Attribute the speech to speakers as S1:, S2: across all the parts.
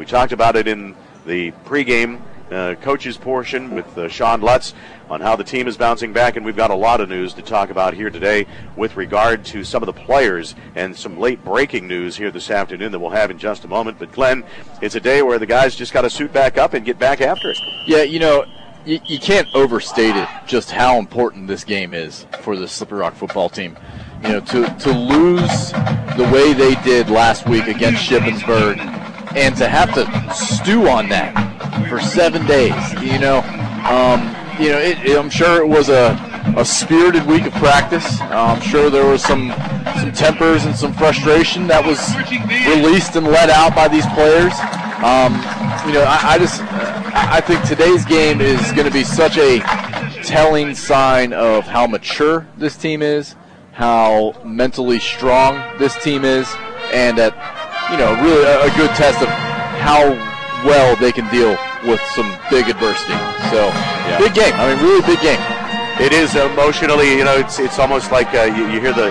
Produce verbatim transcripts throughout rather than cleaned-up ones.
S1: We talked about it in the pregame uh, coaches portion with uh, Sean Lutz on how the team is bouncing back, and we've got a lot of news to talk about here today with regard to some of the players and some late breaking news here this afternoon that we'll have in just a moment. But Glenn, it's a day where the guys just got to suit back up and get back after it.
S2: Yeah, you know, you, you can't overstate it just how important this game is for the Slippery Rock football team. You know, to, to lose the way they did last week against Shippensburg and to have to stew on that for seven days, you know, um, you know, it, it, I'm sure it was a, a spirited week of practice. Uh, I'm sure there was some some tempers and some frustration that was released and let out by these players. Um, you know, I, I just I think today's game is going to be such a telling sign of how mature this team is, how mentally strong this team is, and that, you know, really a, a good test of how well they can deal with some big adversity. So, yeah. Big game. I mean, really big game.
S1: It is emotionally, you know, it's it's almost like uh, you, you hear the,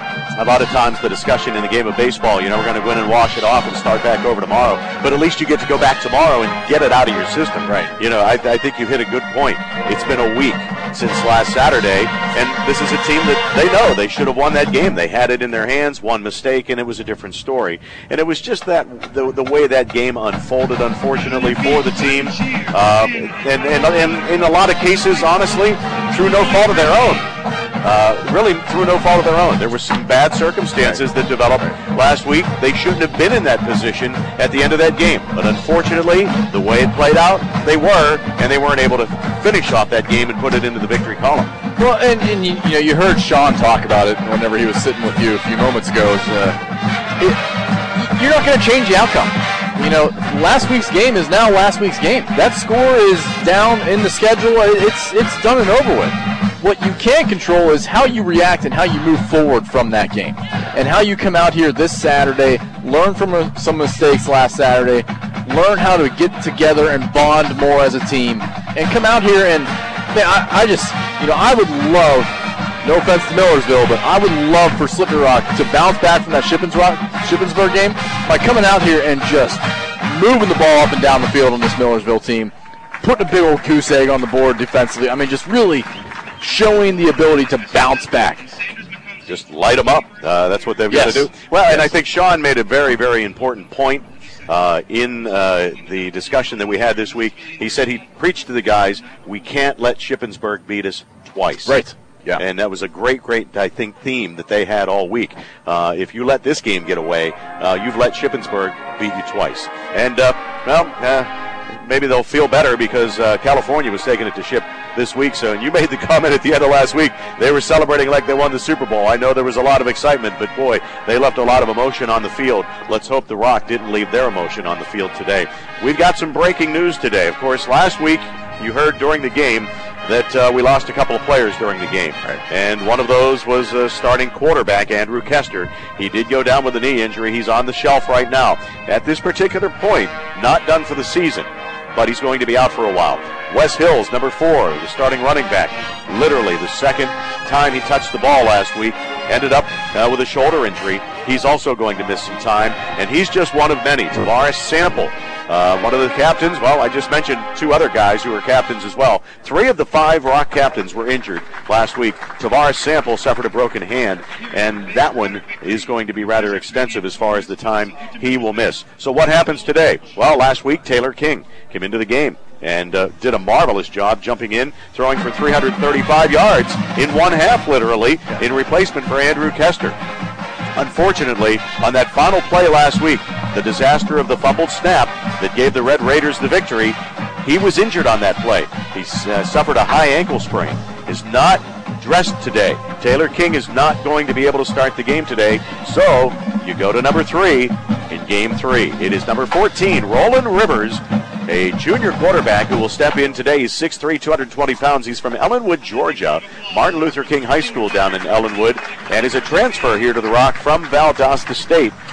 S1: a lot of times the discussion in the game of baseball, you know, we're going to go in and wash it off and start back over tomorrow. But at least you get to go back tomorrow and get it out of your system.
S2: Right.
S1: You know, I, I think you hit a good point. It's been a week since last Saturday, and this is a team that they know they should have won that game. They had it in their hands, one mistake, and it was a different story. And it was just that the, the way that game unfolded, unfortunately, for the team. Um, and, and, and in a lot of cases, honestly, through no fault of their own. Uh, really through no fault of their own. There were some bad circumstances that developed last week. They shouldn't have been in that position at the end of that game. But unfortunately, the way it played out, they were, and they weren't able to finish off that game and put it into the victory column.
S2: Well, and, and you, you know, you heard Sean talk about it whenever he was sitting with you a few moments ago. Uh, it, you're not going to change the outcome. You know, last week's game is now last week's game. That score is down in the schedule. It's it's done and over with. What you can control is how you react and how you move forward from that game. And how you come out here this Saturday, learn from some mistakes last Saturday, learn how to get together and bond more as a team, and come out here and, man, I, I just, you know, I would love, no offense to Millersville, but I would love for Slippery Rock to bounce back from that Shippensburg, Shippensburg game by coming out here and just moving the ball up and down the field on this Millersville team, putting a big old goose egg on the board defensively. I mean, just really showing the ability to bounce back.
S1: Just light them up. Uh, that's what they've
S2: yes.
S1: got to do. Well,
S2: yes.
S1: And I think Sean made a very, very important point uh, in uh, the discussion that we had this week. He said he preached to the guys, we can't let Shippensburg beat us twice.
S2: Right. Yeah.
S1: And that was a great, great, I think, theme that they had all week. Uh, if you let this game get away, uh, you've let Shippensburg beat you twice. And, uh, well, uh, maybe they'll feel better because uh, California was taking it to Ship this week. So, and you made the comment at the end of last week, they were celebrating like they won the Super Bowl. I know there was a lot of excitement, but boy, they left a lot of emotion on the field. Let's hope the Rock didn't leave their emotion on the field today. We've got some breaking news today. Of course, last week you heard during the game that uh, we lost a couple of players during the game.
S2: Right.
S1: And one of those was uh, starting quarterback Andrew Kester. He did go down with a knee injury. He's on the shelf right now. At this particular point, not done for the season, but he's going to be out for a while. Wes Hills, number four, the starting running back, literally the second time he touched the ball last week, ended up uh, with a shoulder injury. He's also going to miss some time, and he's just one of many. Tavares Sample, uh, one of the captains. Well, I just mentioned two other guys who are captains as well. Three of the five Rock captains were injured last week. Tavares Sample suffered a broken hand, and that one is going to be rather extensive as far as the time he will miss. So what happens today? Well, last week, Taylor King came into the game and uh, did a marvelous job jumping in, throwing for three hundred thirty-five yards in one half, literally, in replacement for Andrew Kester. Unfortunately, on that final play last week, the disaster of the fumbled snap that gave the Red Raiders the victory, he was injured on that play. He uh, suffered a high ankle sprain. Is not dressed today. Taylor King is not going to be able to start the game today, so you go to number three in game three. It is number fourteen, Roland Rivers, a junior quarterback who will step in today. He's six three, two hundred twenty pounds. He's from Ellenwood, Georgia, Martin Luther King High School down in Ellenwood, and is a transfer here to the Rock from Valdosta State.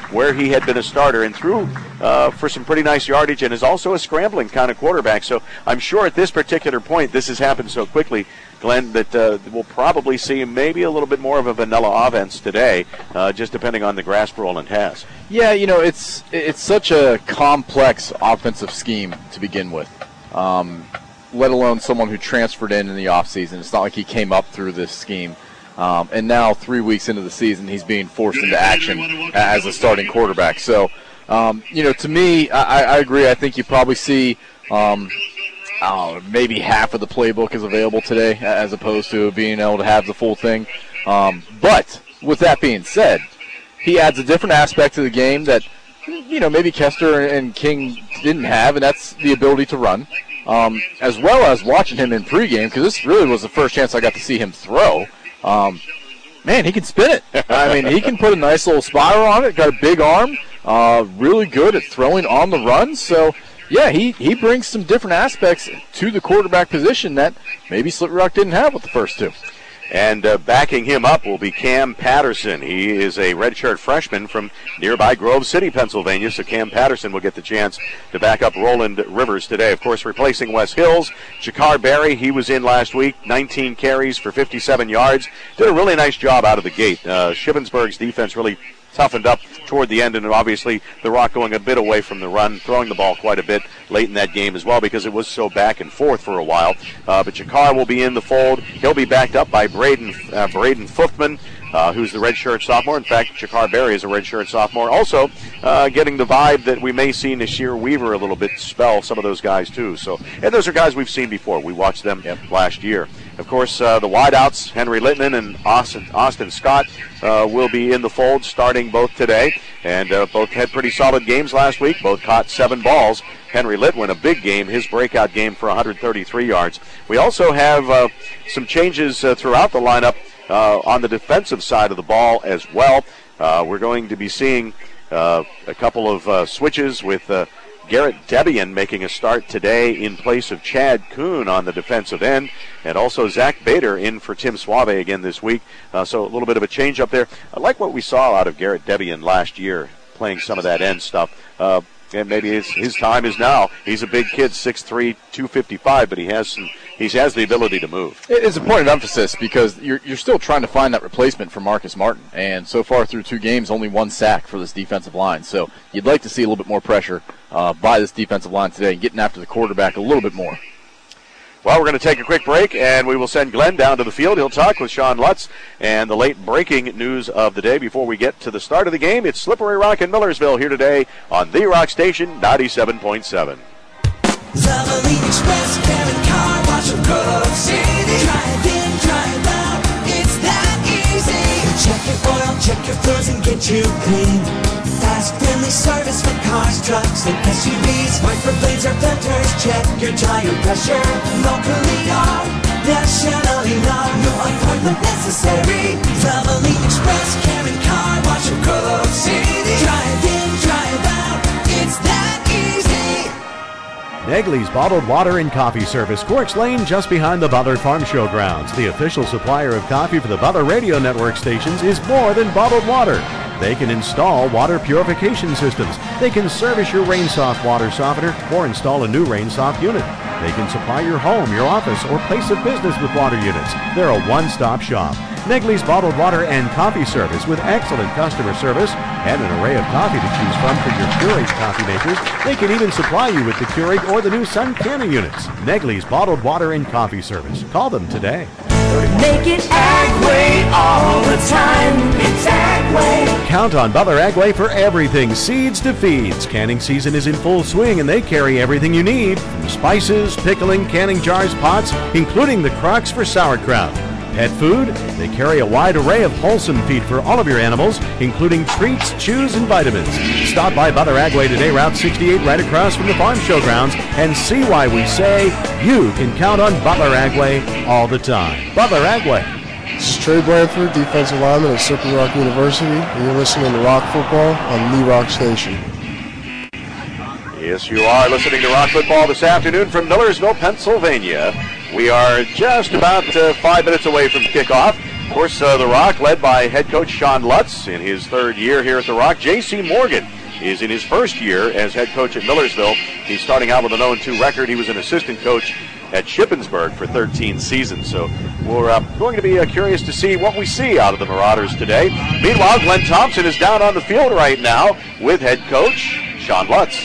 S1: where he had been a starter and threw uh, for some pretty nice yardage, and is also a scrambling kind of quarterback. So I'm sure at this particular point, this has happened so quickly, Glenn, that uh, we'll probably see maybe a little bit more of a vanilla offense today, uh, just depending on the grasp Roland has.
S2: Yeah, you know, it's it's such a complex offensive scheme to begin with, um, let alone someone who transferred in in the offseason. It's not like he came up through this scheme. Um, and now, three weeks into the season, he's being forced into action as a starting quarterback. So, um, you know, to me, I, I agree. I think you probably see um, oh, maybe half of the playbook is available today as opposed to being able to have the full thing. Um, but with that being said, he adds a different aspect to the game that, you know, maybe Kester and King didn't have, and that's the ability to run, um, as well as watching him in pregame, because this really was the first chance I got to see him throw. Um, man, he can spin it. I mean, he can put a nice little spiral on it, got a big arm, uh, really good at throwing on the run. So, yeah, he, he brings some different aspects to the quarterback position that maybe Slippery Rock didn't have with the first two.
S1: And uh, backing him up will be Cam Patterson. He is a redshirt freshman from nearby Grove City, Pennsylvania. So Cam Patterson will get the chance to back up Roland Rivers today. Of course, replacing Wes Hills, Jakar Berry. He was in last week, nineteen carries for fifty-seven yards. Did a really nice job out of the gate. Uh, Shippensburg's defense really toughened up toward the end, and obviously the Rock going a bit away from the run, throwing the ball quite a bit late in that game as well because it was so back and forth for a while. Uh, but Jakar will be in the fold. He'll be backed up by Braden, uh, Braden Futhman, uh, who's the redshirt sophomore. In fact, Jakar Berry is a redshirt sophomore. Also uh, getting the vibe that we may see Nasir Weaver a little bit spell some of those guys too. So, and those are guys we've seen before. We watched them yep. last year. Of course, uh, the wideouts, Henry Littman and Austin, Austin Scott, uh, will be in the fold starting both today. And uh, both had pretty solid games last week. Both caught seven balls. Henry Littman, a big game, his breakout game for one hundred thirty-three yards. We also have uh, some changes uh, throughout the lineup uh, on the defensive side of the ball as well. Uh, we're going to be seeing uh, a couple of uh, switches with uh, Garrett Debian making a start today in place of Chad Kuhn on the defensive end, and also Zach Bader in for Tim Suave again this week. Uh, so a little bit of a change up there. I like what we saw out of Garrett Debian last year, playing some of that end stuff. Uh, and maybe his, his time is now. He's a big kid, six three, two fifty-five, but he has some, he has the ability to move.
S2: It's a point of emphasis because you're you're still trying to find that replacement for Marcus Martin. And so far through two games, only one sack for this defensive line. So you'd like to see a little bit more pressure uh, by this defensive line today and getting after the quarterback a little bit more.
S1: Well, we're going to take a quick break, and we will send Glenn down to the field. He'll talk with Sean Lutz and the late breaking news of the day before we get to the start of the game. It's Slippery Rock in Millersville here today on The Rock Station, ninety-seven point seven.
S3: Leveling Express, Karen Car Wash of Grove City. Drive in, drive out, it's that easy. Check your oil, check your floors, and get you clean. Fast, friendly service for cars, trucks, and S U Vs. Wiper blades or filters, check your tire pressure. Locally or nationally known, no appointment necessary. Leveling Express, Karen Car Wash of Grove City. Drive in, drive out, it's that easy.
S4: Negley's Bottled Water and Coffee Service, Corks Lane, just behind the Butler Farm Show grounds. The official supplier of coffee for the Butler Radio Network stations is more than bottled water. They can install water purification systems. They can service your RainSoft water softener or install a new RainSoft unit. They can supply your home, your office, or place of business with water units. They're a one-stop shop. Negley's Bottled Water and Coffee Service with excellent customer service and an array of coffee to choose from for your Keurig coffee makers. They can even supply you with the Keurig or the new Sun canning units. Negley's Bottled Water and Coffee Service. Call them today.
S3: Make it Agway all the time. It's Agway.
S4: Count on Butler Agway for everything, seeds to feeds. Canning season is in full swing and they carry everything you need, from spices, pickling, canning jars, pots, including the crocks for sauerkraut. Pet food, they carry a wide array of wholesome feed for all of your animals, including treats, chews, and vitamins. Stop by Butler Agway today, Route sixty-eight, right across from the Farm Showgrounds, and see why we say you can count on Butler Agway all the time. Butler Agway.
S5: This is Trey Blanford, defensive lineman at Slippery Rock University, and you're listening to Rock Football on The Rock Station.
S1: Yes, you are listening to Rock Football this afternoon from Millersville, Pennsylvania. We are just about uh, five minutes away from kickoff. Of course, uh, the Rock led by head coach Sean Lutz in his third year here at the Rock. J C Morgan is in his first year as head coach at Millersville. He's starting out with an oh and two record. He was an assistant coach at Shippensburg for thirteen seasons. So we're uh, going to be uh, curious to see what we see out of the Marauders today. Meanwhile, Glenn Thompson is down on the field right now with head coach Sean Lutz.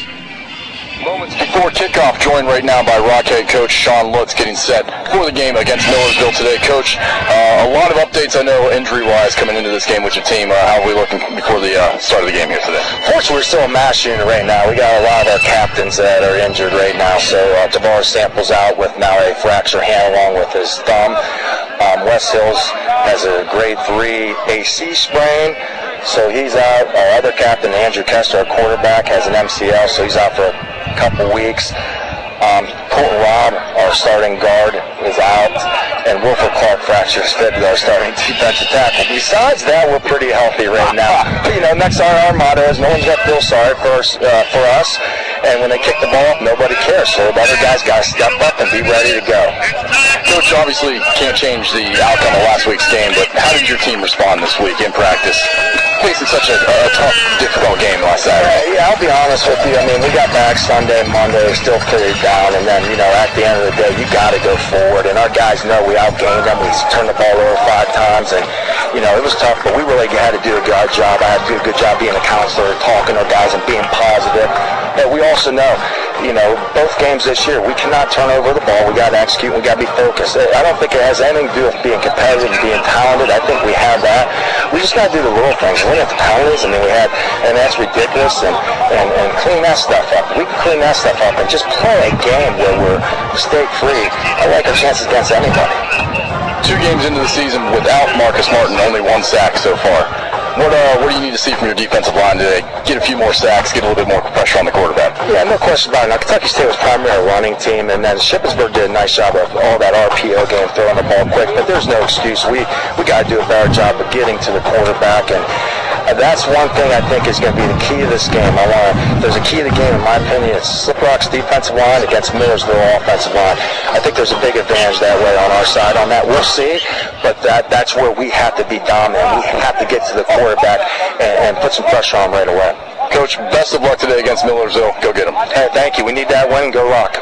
S6: Moments before kickoff, joined right now by Rock head coach Sean Lutz getting set for the game against Millersville today. Coach, uh, a lot of updates I know injury-wise coming into this game with your team. Uh, how are we looking before the uh, start of the game here today?
S7: Fortunately, we're still a mass unit right now. We got a lot of our captains that are injured right now. So uh, Tavares Sample's out with now a fractured hand along with his thumb. Um, Wes Hills has a grade three A C sprain. So he's out. Our other captain, Andrew Kester, our quarterback, has an M C L, so he's out for a couple weeks. Um, Colton Robb, our starting guard, is out, and Wilford Clark fractures fibula, our starting defensive tackle. Besides that, we're pretty healthy right now. But, you know, next on our motto is no one's got to feel sorry for us, uh, for us, and when they kick the ball, nobody cares. So the other guys got to step up and be ready to go.
S6: Coach, obviously can't change the outcome of last week's game, but how did your team respond this week in practice, facing such a, a tough, difficult game last Saturday?
S7: Yeah, I'll be honest with you. I mean, we got back Sunday, Monday, still pretty down, and then, you know, at the end of the day, you got to go forward, and our guys know we outgained them. We turned the ball over five times, and, you know, it was tough, but we really had to do a good job. I had to do a good job being a counselor, talking to guys, and being positive. But we also know, you know, both games this year, we cannot turn over the ball. We got to execute. We got to be focused. I don't think it has anything to do with being competitive and being talented. I think we have that. We just got to do the little things. We have the penalties, and then we had, and that's ridiculous, and, and, and clean that stuff up. We can clean that stuff up and just play a game where we're mistake-free. I like our chances against anybody.
S6: Two games into the season without Marcus Martin, only one sack so far. What uh, what do you need to see from your defensive line today? Get a few more sacks, get a little bit more pressure on the quarterback.
S7: Yeah, no question about it. Now, Kentucky State was primarily a running team, and then Shippensburg did a nice job of all that R P O game, throwing the ball quick, but there's no excuse. We we got to do a better job of getting to the quarterback, and uh, that's one thing I think is going to be the key to this game. I want to, there's a key to the game, in my opinion. It's Slip Rock's defensive line against Millersville offensive line. I think there's a big advantage that way on our side on that. We'll see, but that that's where we have to be dominant. We have to get to the quarterback and, and put some pressure on right away.
S6: Coach, best of luck today against Millersville. Go get them.
S7: Hey, thank you. We need that win. Go Rock.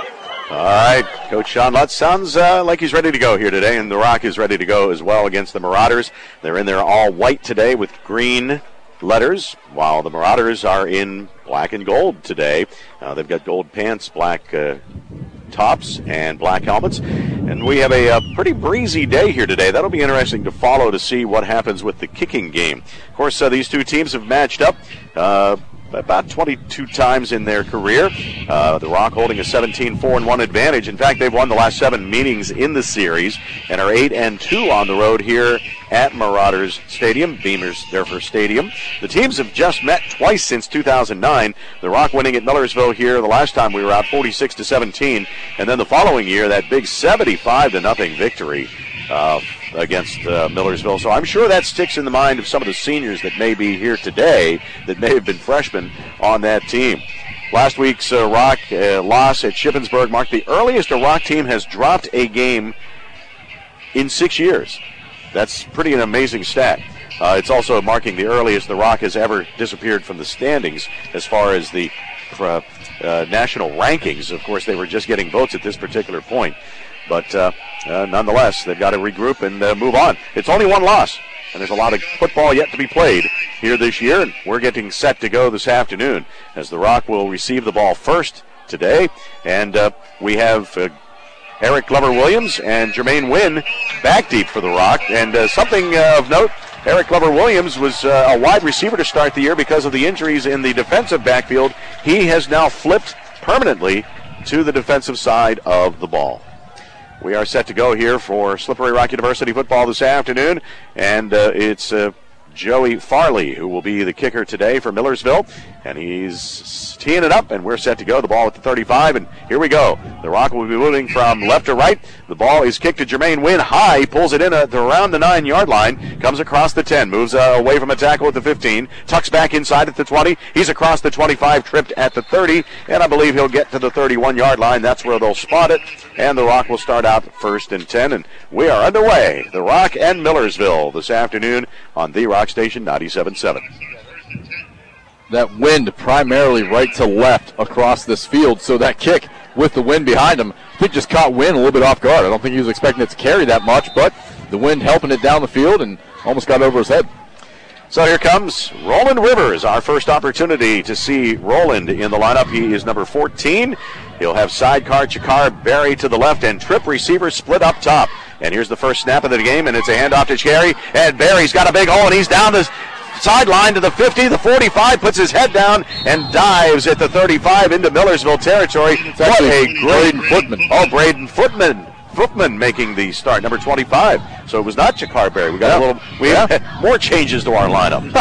S1: All right, Coach Sean Lutz sounds uh, like he's ready to go here today, and the Rock is ready to go as well against the Marauders. They're in there all white today with green letters, while the Marauders are in black and gold today. Uh, they've got gold pants, black uh, tops, and black helmets. And we have a, a pretty breezy day here today. That'll be interesting to follow to see what happens with the kicking game. Of course, uh, these two teams have matched up uh, about twenty-two times in their career. Uh, the Rock holding a seventeen four and one advantage. In fact, they've won the last seven meetings in the series and are eight and two on the road here at Marauders Stadium, Beamers Durfer Stadium. The teams have just met twice since two thousand nine. The Rock winning at Millersville here the last time we were out forty-six to seventeen, and then the following year that big seventy-five to nothing victory uh, against uh, Millersville. So I'm sure that sticks in the mind of some of the seniors that may be here today that may have been freshmen on that team. Last week's uh, Rock uh, loss at Shippensburg marked the earliest a Rock team has dropped a game in six years. That's pretty an amazing stat. Uh, it's also marking the earliest the Rock has ever disappeared from the standings as far as the uh, uh, national rankings. Of course, they were just getting votes at this particular point. But uh, uh, nonetheless, they've got to regroup and uh, move on. It's only one loss, and there's a lot of football yet to be played here this year, and we're getting set to go this afternoon as the Rock will receive the ball first today. And uh, we have uh, Eric Glover-Williams and Jermaine Wynn back deep for the Rock. And uh, something uh, of note, Eric Glover-Williams was uh, a wide receiver to start the year because of the injuries in the defensive backfield. He has now flipped permanently to the defensive side of the ball. We are set to go here for Slippery Rock University football this afternoon, and uh, it's uh, Joey Farley, who will be the kicker today for Millersville. And he's teeing it up, and we're set to go. The ball at the thirty-five, and here we go. The Rock will be moving from left to right. The ball is kicked to Jermaine Wynn high, pulls it in at around the nine-yard line, comes across the ten, moves uh, away from a tackle at the fifteen, tucks back inside at the twenty. He's across the twenty-five, tripped at the thirty, and I believe he'll get to the thirty-one-yard line. That's where they'll spot it, and the Rock will start out first and ten, and we are underway. The Rock and Millersville this afternoon on the Rock Station ninety-seven point seven.
S2: That wind primarily right to left across this field, so that kick with the wind behind him, I think just caught Wynn a little bit off guard. I don't think he was expecting it to carry that much, but the wind helping it down the field and almost got over his head.
S1: So here comes Roland Rivers, our first opportunity to see Roland in the lineup. He is number fourteen. He'll have sidecar Chakar Berry to the left and trip receiver split up top. And here's the first snap of the game, and it's a handoff to Cherry, and Berry's got a big hole, and he's down the sideline to the fifty, the forty-five, puts his head down and dives at the thirty-five into Millersville territory. What a great
S2: Braden Footman.
S1: Oh, Braden Footman. Footman making the start, number twenty-five. So it was not Chakar Berry. We got yeah. a little, we yeah. had more changes to our lineup.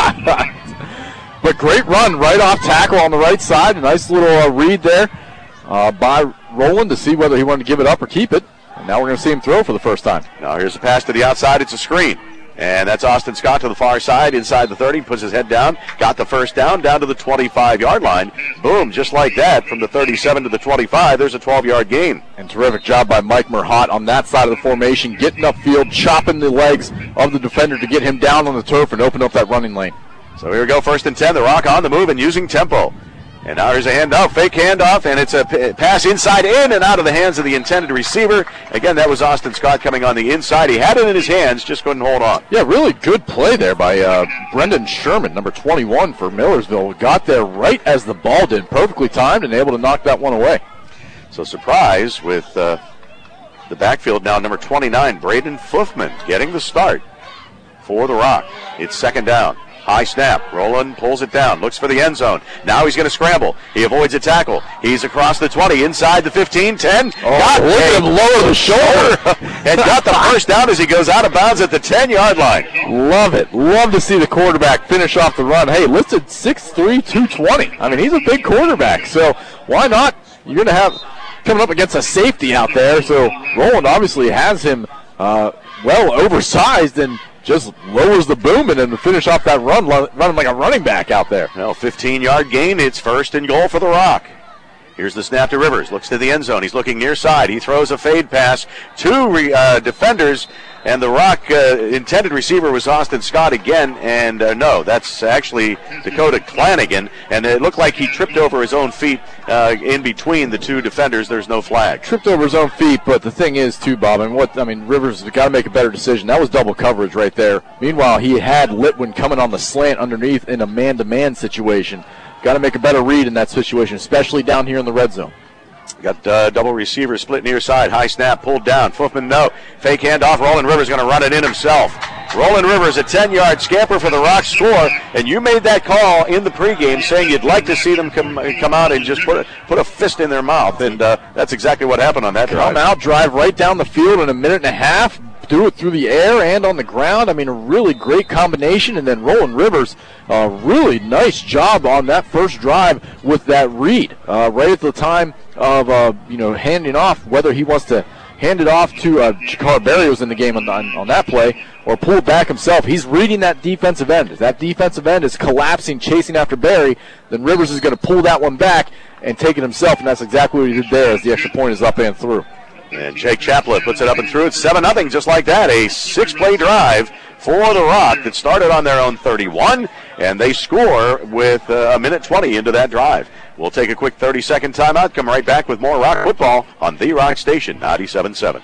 S2: But great run right off tackle on the right side. A nice little uh, read there uh, by Roland to see whether he wanted to give it up or keep it. And now we're going to see him throw for the first time.
S1: Now here's a pass to the outside. It's a screen. And that's Austin Scott to the far side, inside the thirty, puts his head down, got the first down, down to the twenty-five-yard line. Boom, just like that, from the thirty-seven to the twenty-five, there's a twelve-yard gain.
S2: And terrific job by Mike Merhot on that side of the formation, getting upfield, chopping the legs of the defender to get him down on the turf and open up that running lane.
S1: So here we go, first and ten, the Rock on the move and using tempo. And now here's a handoff, fake handoff, and it's a p- pass inside, in and out of the hands of the intended receiver. Again, that was Austin Scott coming on the inside. He had it in his hands, just couldn't hold on.
S2: Yeah, really good play there by uh, Brendan Sherman, number twenty-one for Millersville. Got there right as the ball did, perfectly timed and able to knock that one away.
S1: So surprise with uh, the backfield now, number twenty-nine, Braden Footman getting the start for the Rock. It's second down. High snap. Roland pulls it down. Looks for the end zone. Now he's going to scramble. He avoids a tackle. He's across the twenty, inside the fifteen, ten.
S2: Oh, got look at him lower the shoulder.
S1: And got the first down as he goes out of bounds at the ten-yard line.
S2: Love it. Love to see the quarterback finish off the run. Hey, listed six three, two twenty. I mean, he's a big quarterback, so why not? You're going to have coming up against a safety out there, so Roland obviously has him uh, well oversized and just lowers the boom and then to finish off that run, running like a running back out there.
S1: Well, fifteen-yard gain. It's first and goal for the Rock. Here's the snap to Rivers. Looks to the end zone. He's looking near side. He throws a fade pass. Two re, uh, defenders, and the Rock uh, intended receiver was Austin Scott again. And uh, no, that's actually Dakota Clanigan. And it looked like he tripped over his own feet uh, in between the two defenders. There's no flag.
S2: Tripped over his own feet, but the thing is, too, Bob, and what I mean, Rivers has got to make a better decision. That was double coverage right there. Meanwhile, he had Litwin coming on the slant underneath in a man-to-man situation. Got to make a better read in that situation, especially down here in the red zone.
S1: Got uh, double receiver split near side. High snap pulled down. Footman, no. Fake handoff. Roland Rivers going to run it in himself. Roland Rivers, a ten-yard scamper for the Rock score. And you made that call in the pregame saying you'd like to see them come come out and just put a, put a fist in their mouth. And uh, that's exactly what happened on that drive.
S2: Come out, drive right down the field in a minute and a half. Do it through the air and on the ground. I mean, a really great combination. And then Roland Rivers, a uh, really nice job on that first drive with that read. Uh, right at the time of, uh, you know, handing off, whether he wants to hand it off to uh, Chakar Berry was in the game on, on, on that play, or pull it back himself. He's reading that defensive end. If that defensive end is collapsing, chasing after Berry, then Rivers is going to pull that one back and take it himself, and that's exactly what he did there as the extra point is up and through.
S1: And Jake Chaplin puts it up and through. It's seven nothing just like that. A six-play drive for the Rock that started on their own thirty-one, and they score with uh, a minute twenty into that drive. We'll take a quick thirty-second timeout. Come right back with more Rock football on the Rock Station, ninety-seven point seven.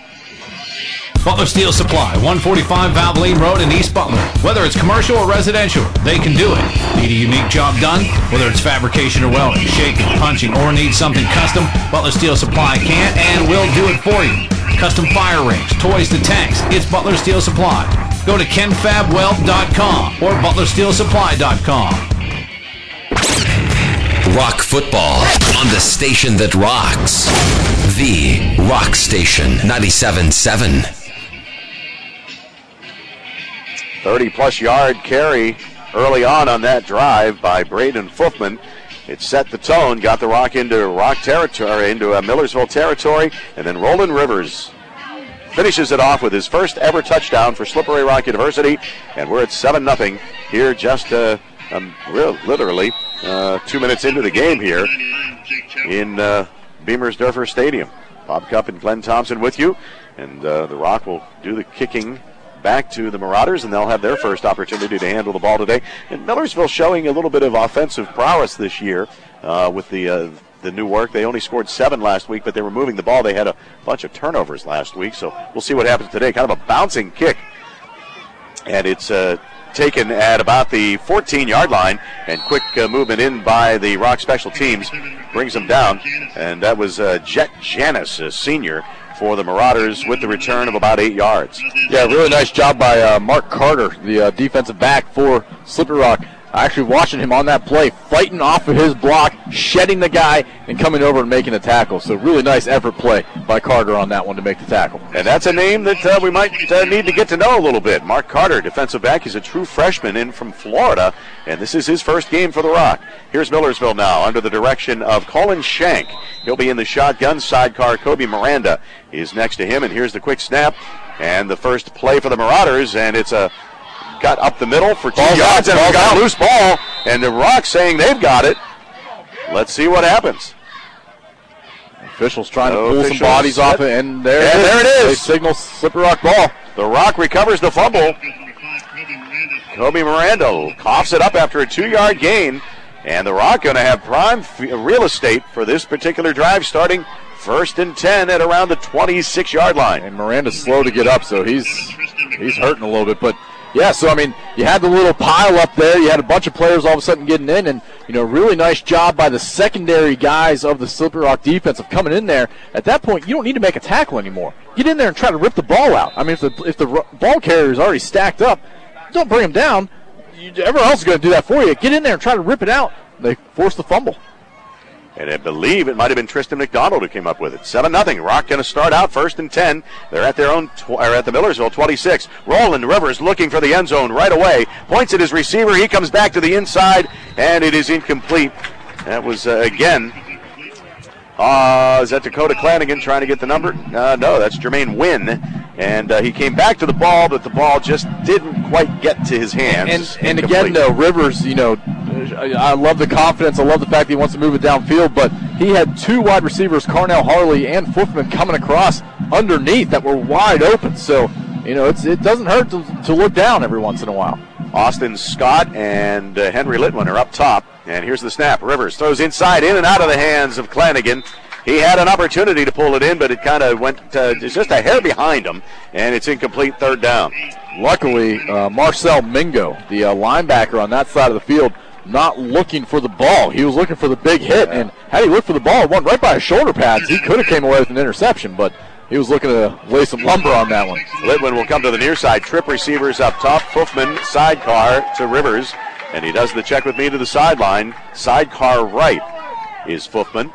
S8: Butler Steel Supply, one forty-five Valvoline Road in East Butler. Whether it's commercial or residential, they can do it. Need a unique job done? Whether it's fabrication or welding, shaking, punching, or need something custom, Butler Steel Supply can and will do it for you. Custom fire rings, toys to tanks, it's Butler Steel Supply. Go to ken fab weld dot com or butler steel supply dot com.
S9: Rock football on the station that rocks. The Rock Station, ninety-seven point seven.
S1: thirty-plus yard carry early on on that drive by Braden Foofman. It set the tone, got the Rock into Rock territory, into uh, Millersville territory, and then Roland Rivers finishes it off with his first ever touchdown for Slippery Rock University, and we're at seven nothing here just uh, um, real, literally uh, two minutes into the game here in uh, Beamersdorfer Stadium. Bob Cupp and Glenn Thompson with you, and uh, the Rock will do the kicking back to the Marauders, and they'll have their first opportunity to handle the ball today. And Millersville showing a little bit of offensive prowess this year uh, with the uh, the new work. They only scored seven last week, but they were moving the ball. They had a bunch of turnovers last week, so we'll see what happens today. Kind of a bouncing kick, and it's uh, taken at about the fourteen-yard line, and quick uh, movement in by the Rock Special Teams brings them down, and that was uh, Jet Janis, a senior, for the Marauders with the return of about eight yards.
S2: Yeah, really nice job by uh, Mark Carter, the uh, defensive back for Slippery Rock. Actually watching him on that play, fighting off of his block, shedding the guy, and coming over and making a tackle. So really nice effort play by Carter on that one to make the tackle.
S1: And that's a name that uh, we might uh, need to get to know a little bit. Mark Carter, defensive back. He's a true freshman in from Florida, and this is his first game for the Rock. Here's Millersville now under the direction of Colin Shank. He'll be in the shotgun. Sidecar Kobe Miranda is next to him, and here's the quick snap and the first play for the Marauders, and it's a got up the middle for two
S2: Ball's
S1: yards,
S2: out,
S1: and we got
S2: out.
S1: a loose ball, and the Rock saying they've got it. Let's see what happens.
S2: Officials trying
S1: No
S2: to pull
S1: officials.
S2: some bodies off it, and there,
S1: And
S2: it, is.
S1: there it is.
S2: They signal Slippery Rock ball.
S1: The Rock recovers the fumble. Kobe Miranda coughs it up after a two-yard gain, and the Rock going to have prime f- real estate for this particular drive, starting first and ten at around the twenty-six-yard line.
S2: And Miranda's slow to get up, so he's he's hurting a little bit. But, yeah, so, I mean, you had the little pile up there. You had a bunch of players all of a sudden getting in, and, you know, really nice job by the secondary guys of the Slippery Rock defense of coming in there. At that point, you don't need to make a tackle anymore. Get in there and try to rip the ball out. I mean, if the, if the ball carrier is already stacked up, don't bring him down. You, everyone else is going to do that for you. Get in there and try to rip it out. They force the fumble.
S1: And I believe it might have been Tristan McDonald who came up with it. seven nothing. Rock going to start out first and ten. They're at their own, tw- or at the Millersville twenty-six. Roland Rivers looking for the end zone right away. Points at his receiver. He comes back to the inside, and it is incomplete. That was, uh, again, uh, is that Dakota Clanigan trying to get the number? Uh, no, that's Jermaine Wynn. And uh, he came back to the ball, but the ball just didn't quite get to his hands.
S2: And, and again, though, Rivers, you know, I love the confidence. I love the fact that he wants to move it downfield, but he had two wide receivers, Carnell Harley and Foofman, coming across underneath that were wide open. So, you know, it's, it doesn't hurt to, to look down every once in a while.
S1: Austin Scott and uh, Henry Litwin are up top. And here's the snap. Rivers throws inside, in and out of the hands of Clanigan. He had an opportunity to pull it in, but it kind of went uh, just a hair behind him, and it's incomplete, third down.
S2: Luckily, uh, Marcel Mingo, the uh, linebacker on that side of the field, not looking for the ball. He was looking for the big hit, and had he looked for the ball, it went right by his shoulder pads. He could have came away with an interception, but he was looking to lay some lumber on that one.
S1: Litwin will come to the near side. Trip receivers up top. Foofman sidecar to Rivers, and he does the check with me to the sideline. Sidecar right is Foofman.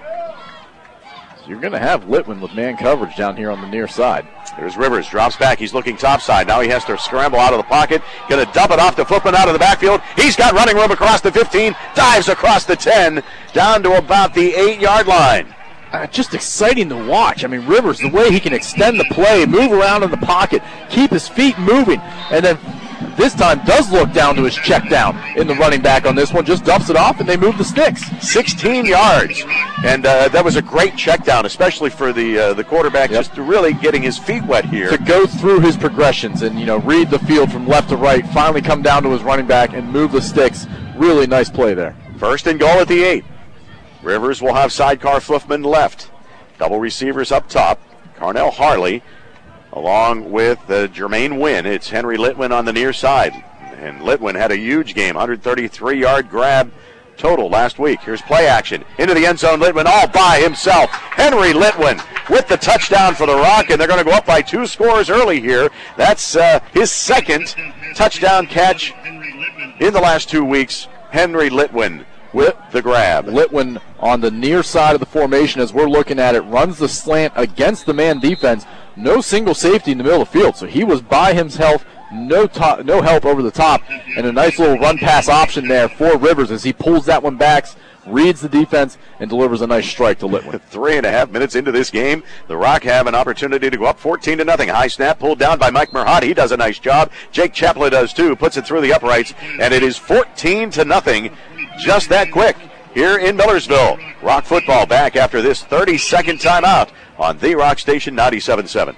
S2: You're going to have Litwin with man coverage down here on the near side.
S1: There's Rivers, drops back. He's looking topside. Now he has to scramble out of the pocket. Going to dump it off to Footman out of the backfield. He's got running room across the fifteen. Dives across the ten, down to about the eight-yard line.
S2: Uh, just exciting to watch. I mean, Rivers, the way he can extend the play, move around in the pocket, keep his feet moving, and then this time does look down to his check down in the running back on this one, just dumps it off, and they move the sticks.
S1: sixteen yards, and uh, that was a great check down, especially for the uh, the quarterback, yep. Just really getting his feet wet here.
S2: To go through his progressions and, you know, read the field from left to right, finally come down to his running back and move the sticks. Really nice play there.
S1: First and goal at the eight. Rivers will have sidecar Foofman left. Double receivers up top. Carnell Harley along with uh, Jermaine Wynn. It's Henry Litwin on the near side. And Litwin had a huge game, one thirty-three-yard grab total last week. Here's play action. Into the end zone, Litwin all by himself. Henry Litwin with the touchdown for the Rock, and they're going to go up by two scores early here. That's uh, his second touchdown catch in the last two weeks. Henry Litwin with the grab.
S2: Litwin on the near side of the formation as we're looking at it, runs the slant against the man defense. No single safety in the middle of the field, so he was by himself no to- no help over the top, and a nice little run-pass option there for Rivers as he pulls that one back, reads the defense, and delivers a nice strike to Litwin.
S1: Three and a half minutes into this game, the Rock have an opportunity to go up fourteen to nothing. High snap pulled down by Mike Merhot. He does a nice job. Jake Chapla does too, puts it through the uprights, and it is fourteen to nothing just that quick here in Millersville. Rock football back after this thirty-second timeout on the Rock Station ninety-seven point seven.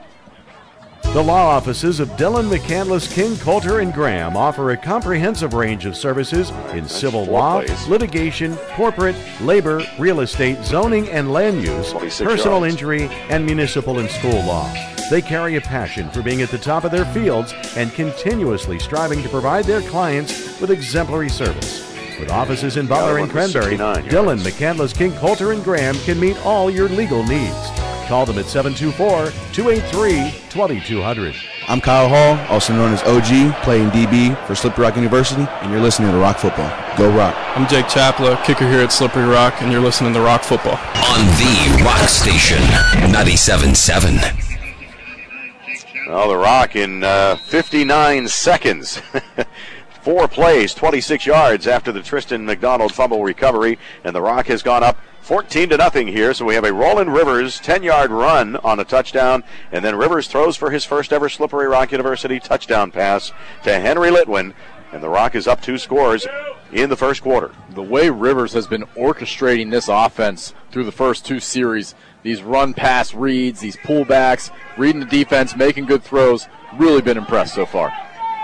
S4: The law offices of Dillon, McCandless, King, Coulter, and Graham offer a comprehensive range of services in civil law,
S1: plays.
S4: litigation, corporate, labor, real estate, zoning, and land use, personal
S1: yards.
S4: injury, and municipal and school law. They carry a passion for being at the top of their fields and continuously striving to provide their clients with exemplary service. With offices in Butler and Cranberry, Dillon, McCandless, King, Coulter, and Graham can meet all your legal needs. Call them at seven two four, two eight three, two two zero zero.
S10: I'm Kyle Hall, also known as O G, playing D B for Slippery Rock University, and you're listening to Rock Football. Go Rock.
S11: I'm Jake Chapla, kicker here at Slippery Rock, and you're listening to Rock Football.
S9: On the Rock Station, ninety-seven point seven.
S1: Well, the Rock in uh, fifty-nine seconds. Four plays, twenty-six yards after the Tristan McDonald fumble recovery, and the Rock has gone up fourteen to nothing here. So we have a Roland Rivers ten-yard run on a touchdown, and then Rivers throws for his first ever Slippery Rock University touchdown pass to Henry Litwin, and the Rock is up two scores in the first quarter.
S2: The way Rivers has been orchestrating this offense through the first two series, these run-pass reads, these pullbacks, reading the defense, making good throws, really been impressed so far.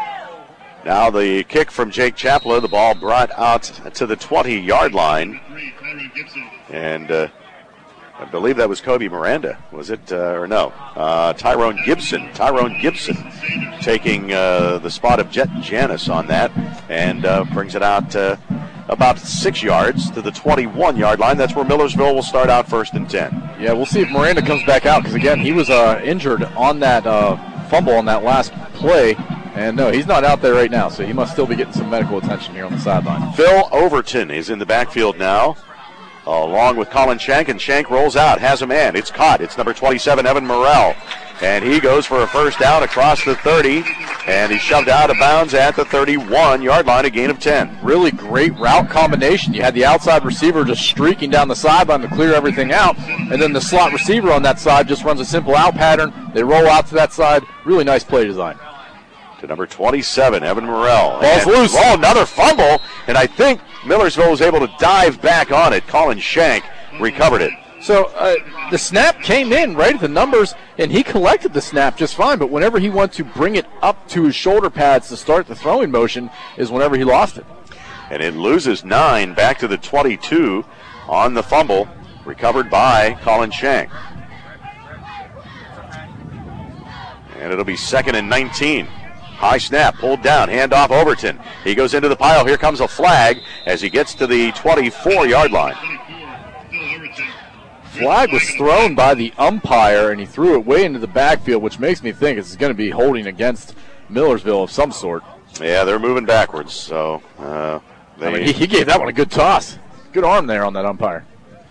S1: Now the kick from Jake Chapla, the ball brought out to the twenty-yard line. And uh, I believe that was Kobe Miranda, was it? Uh, or no, uh, Tyrone Gibson. Tyrone Gibson taking uh, the spot of Jet Janis on that and uh, brings it out uh, about six yards to the twenty-one-yard line. That's where Millersville will start out first and ten.
S2: Yeah, we'll see if Miranda comes back out because, again, he was uh, injured on that uh, fumble on that last play. And no, he's not out there right now, so he must still be getting some medical attention here on the sideline.
S1: Phil Overton is in the backfield now, along with Colin Shank, and Shank rolls out, has a man. It's caught. It's number twenty-seven, Evan Morrell. And he goes for a first down across the thirty, and he's shoved out of bounds at the thirty-one-yard line, a gain of ten.
S2: Really great route combination. You had the outside receiver just streaking down the sideline to clear everything out, and then the slot receiver on that side just runs a simple out pattern. They roll out to that side. Really nice play design.
S1: To number twenty-seven, Evan Morrell.
S2: Ball's
S1: and,
S2: loose.
S1: Oh, another fumble, and I think Millersville was able to dive back on it. Colin Shank recovered it.
S2: So uh, the snap came in right at the numbers, and he collected the snap just fine, but whenever he went to bring it up to his shoulder pads to start the throwing motion is whenever he lost it.
S1: And it loses nine back to the twenty-two on the fumble, recovered by Colin Shank. And it'll be second and nineteen. High snap, pulled down, handoff Overton. He goes into the pile. Here comes a flag as he gets to the twenty-four-yard line.
S2: Flag was thrown by the umpire, and he threw it way into the backfield, which makes me think it's going to be holding against Millersville of some sort.
S1: Yeah, they're moving backwards, so uh, they...
S2: I mean, he, he gave that one a good toss. Good arm there on that umpire.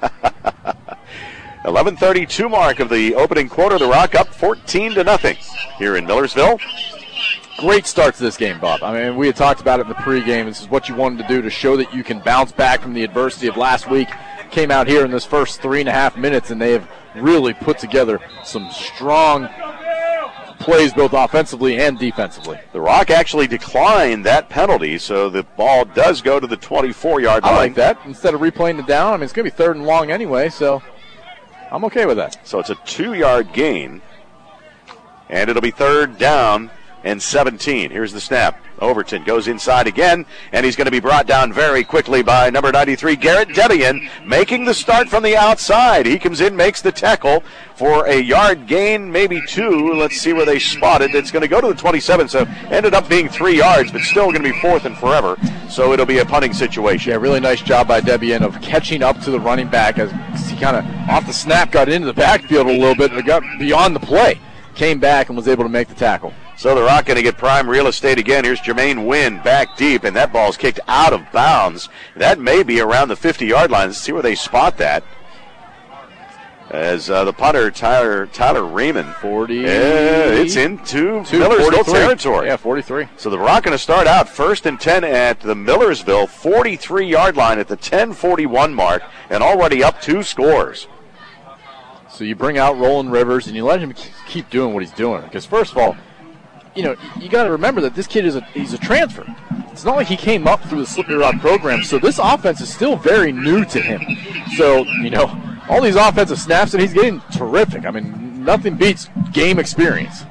S1: eleven thirty-two mark of the opening quarter. The Rock up fourteen to nothing here in Millersville.
S2: Great start to this game, Bob. I mean, we had talked about it in the pregame. This is what you wanted to do to show that you can bounce back from the adversity of last week. Came out here in this first three and a half minutes, and they have really put together some strong plays both offensively and defensively.
S1: The Rock actually declined that penalty, so the ball does go to the twenty-four-yard line.
S2: I like that. Instead of replaying it down, I mean, it's going to be third and long anyway, so I'm okay with that.
S1: So it's a two-yard gain, and it'll be third down and seventeen. Here's the snap. Overton goes inside again, and he's going to be brought down very quickly by number ninety-three, Garrett Debian, making the start from the outside. He comes in, makes the tackle for a yard gain, maybe two. Let's see where they spotted. It's going to go to the twenty-seven, so ended up being three yards, but still going to be fourth and forever, so it'll be a punting situation.
S2: Yeah, really nice job by Debian of catching up to the running back as he kind of, off the snap, got into the backfield a little bit and got beyond the play. Came back and was able to make the tackle.
S1: So the Rock going to get prime real estate again. Here's Jermaine Wynn back deep, and that ball's kicked out of bounds. That may be around the fifty-yard line. Let's see where they spot that. as uh, the punter, Tyler Tyler Raymond.
S2: forty.
S1: Yeah, it's into Millersville territory.
S2: Yeah, forty-three.
S1: So the Rock going to start out first and ten at the Millersville forty-three-yard line at the ten forty-one mark, and already up two scores.
S2: So you bring out Roland Rivers, and you let him keep doing what he's doing. Because first of all, you know, you got to remember that this kid is a he's a transfer. It's not like he came up through the Slippery Rock program, so this offense is still very new to him. So, you know, all these offensive snaps that he's getting, terrific. I mean, nothing beats game experience.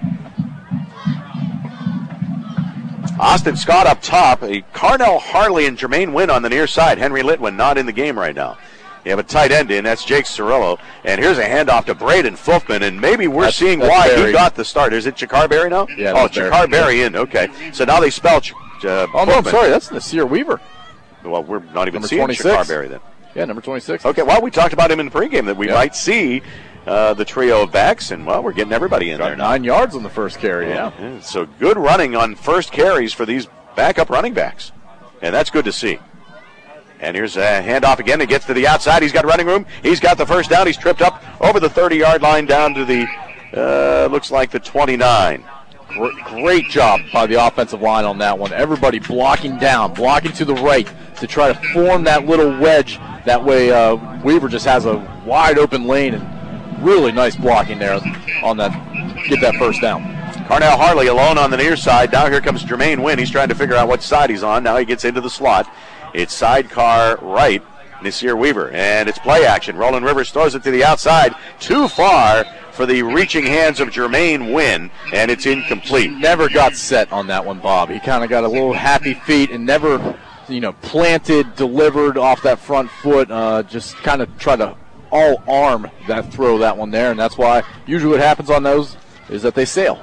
S1: Austin Scott up top. A Carnell Harley and Jermaine Wynn on the near side. Henry Litwin not in the game right now. You have a tight end in. That's Jake Cirillo. And here's a handoff to Braden Fulfman, and maybe we're
S2: that's,
S1: seeing
S2: that's
S1: why
S2: Barry.
S1: he got the start. Is it Jakar Berry now?
S2: Yeah,
S1: oh,
S2: Jakar
S1: Jakar Berry in. Okay. So now they spell Ch- uh,
S2: Oh, no, I'm
S1: Fulfman.
S2: sorry. That's Nasir Weaver.
S1: Well, we're not even
S2: Number
S1: seeing
S2: twenty-six.
S1: Jakar Berry then.
S2: Yeah, number twenty-six.
S1: Okay, well, we talked about him in the pregame that we
S2: Yep.
S1: might see uh, the trio of backs, and, well, we're getting everybody in
S2: Got
S1: there now.
S2: nine yards on the first carry, yeah.
S1: Yeah, so good running on first carries for these backup running backs, and that's good to see. And here's a handoff again. It gets to the outside. He's got running room. He's got the first down. He's tripped up over the thirty-yard line down to the, uh, looks like the twenty-nine.
S2: Great job by the offensive line on that one. Everybody blocking down, blocking to the right to try to form that little wedge. That way uh, Weaver just has a wide open lane, and really nice blocking there on that, get that first down.
S1: Carnell Harley alone on the near side. Now here comes Jermaine Wynn. He's trying to figure out what side he's on. Now he gets into the slot. It's sidecar right, Nasir Weaver. And it's play action. Roland Rivers throws it to the outside. Too far for the reaching hands of Jermaine Wynn, and it's incomplete.
S2: Never got set on that one, Bob. He kind of got a little happy feet and never, you know, planted, delivered off that front foot. Uh, just kind of tried to all arm that throw, that one there, and that's why usually what happens on those is that they sail.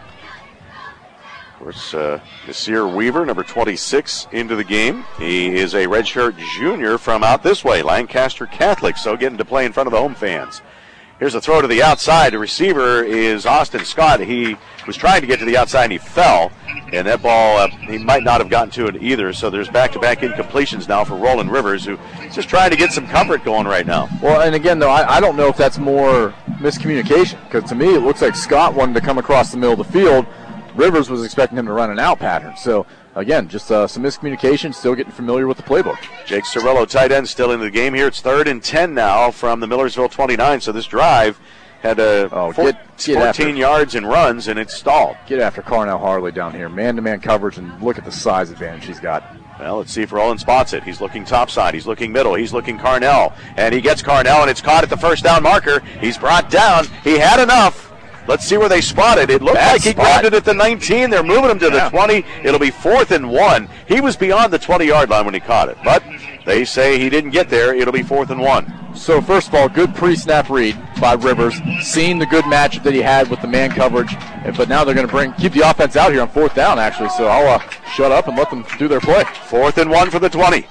S1: Of course, uh, Nasir Weaver, number twenty-six, into the game. He is a redshirt junior from out this way, Lancaster Catholic, so getting to play in front of the home fans. Here's a throw to the outside. The receiver is Austin Scott. He was trying to get to the outside and he fell, and that ball, uh, he might not have gotten to it either, so there's back-to-back incompletions now for Roland Rivers, who is just trying to get some comfort going right now.
S2: Well, and again, though, I, I don't know if that's more miscommunication, because to me it looks like Scott wanted to come across the middle of the field. Rivers was expecting him to run an out pattern. So, again, just uh, some miscommunication, still getting familiar with the playbook.
S1: Jake Cirillo, tight end, still in the game here. It's third and ten now from the Millersville twenty-nine, so this drive had uh,
S2: oh,
S1: four,
S2: get, get
S1: fourteen
S2: after,
S1: yards and runs, and it's stalled.
S2: Get after Carnell Harley down here. Man-to-man coverage, and look at the size advantage he's got.
S1: Well, let's see if Roland spots it. He's looking topside. He's looking middle. He's looking Carnell. And he gets Carnell, and it's caught at the first down marker. He's brought down. He had enough. Let's see where they spot it. It looked
S2: Bad
S1: like he
S2: spot.
S1: grabbed it at the nineteen. They're moving him to
S2: Yeah.
S1: the twenty. It'll be fourth and one. He was beyond the twenty-yard line when he caught it. But they say he didn't get there. It'll be fourth and one.
S2: So, first of all, good pre-snap read by Rivers, seeing the good matchup that he had with the man coverage. But now they're going to bring keep the offense out here on fourth down, actually. So I'll uh, shut up and let them do their play.
S1: Fourth and one for the twenty.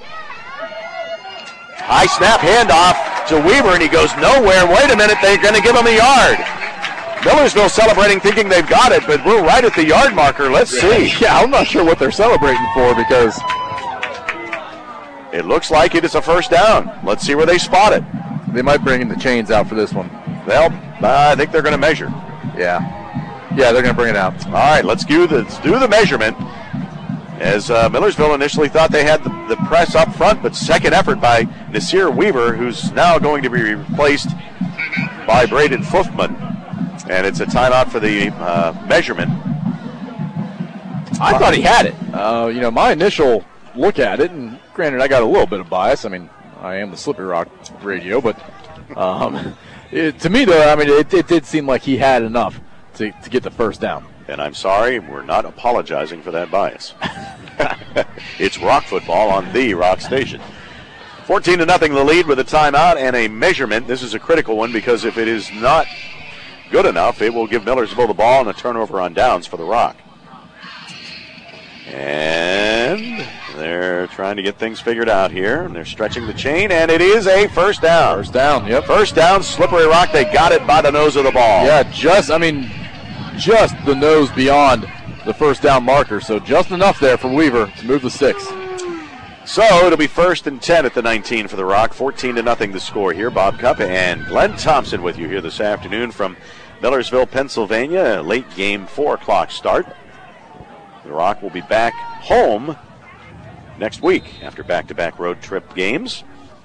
S1: High snap handoff to Weaver, and he goes nowhere. Wait a minute, they're going to give him a yard. Millersville celebrating, thinking they've got it, but we're right at the yard marker. Let's see.
S2: Yeah, I'm not sure what they're celebrating for, because
S1: it looks like it is a first down. Let's see where they spot it.
S2: They might bring in the chains out for this one.
S1: Well, uh, I think they're going to measure.
S2: Yeah. Yeah, they're going to bring it out.
S1: All right, let's do the, let's do the measurement. As uh, Millersville initially thought they had the, the press up front, but second effort by Nasir Weaver, who's now going to be replaced by Braden Fulfman. And it's a timeout for the uh, measurement.
S2: I thought he had it. Uh, you know, my initial look at it, and granted, I got a little bit of bias. I mean, I am the Slippery Rock radio, but um, it, to me, though, I mean, it, it did seem like he had enough to, to get the first down.
S1: And I'm sorry, we're not apologizing for that bias. It's Rock football on the Rock Station. fourteen to nothing the lead with a timeout and a measurement. This is a critical one because if it is not good enough, it will give Millersville the ball and a turnover on downs for the Rock. And they're trying to get things figured out here. And they're stretching the chain, and it is a first down.
S2: First down, yep.
S1: First down, Slippery Rock. They got it by the nose of the ball.
S2: Yeah, just, I mean, just the nose beyond the first down marker. So just enough there for Weaver to move the six.
S1: So it'll be first and ten at the nineteen for the Rock. fourteen to nothing the score here. Bob Cupp and Glenn Thompson with you here this afternoon from Millersville, Pennsylvania. A late game, four o'clock start. The Rock will be back home next week after back-to-back road trip games.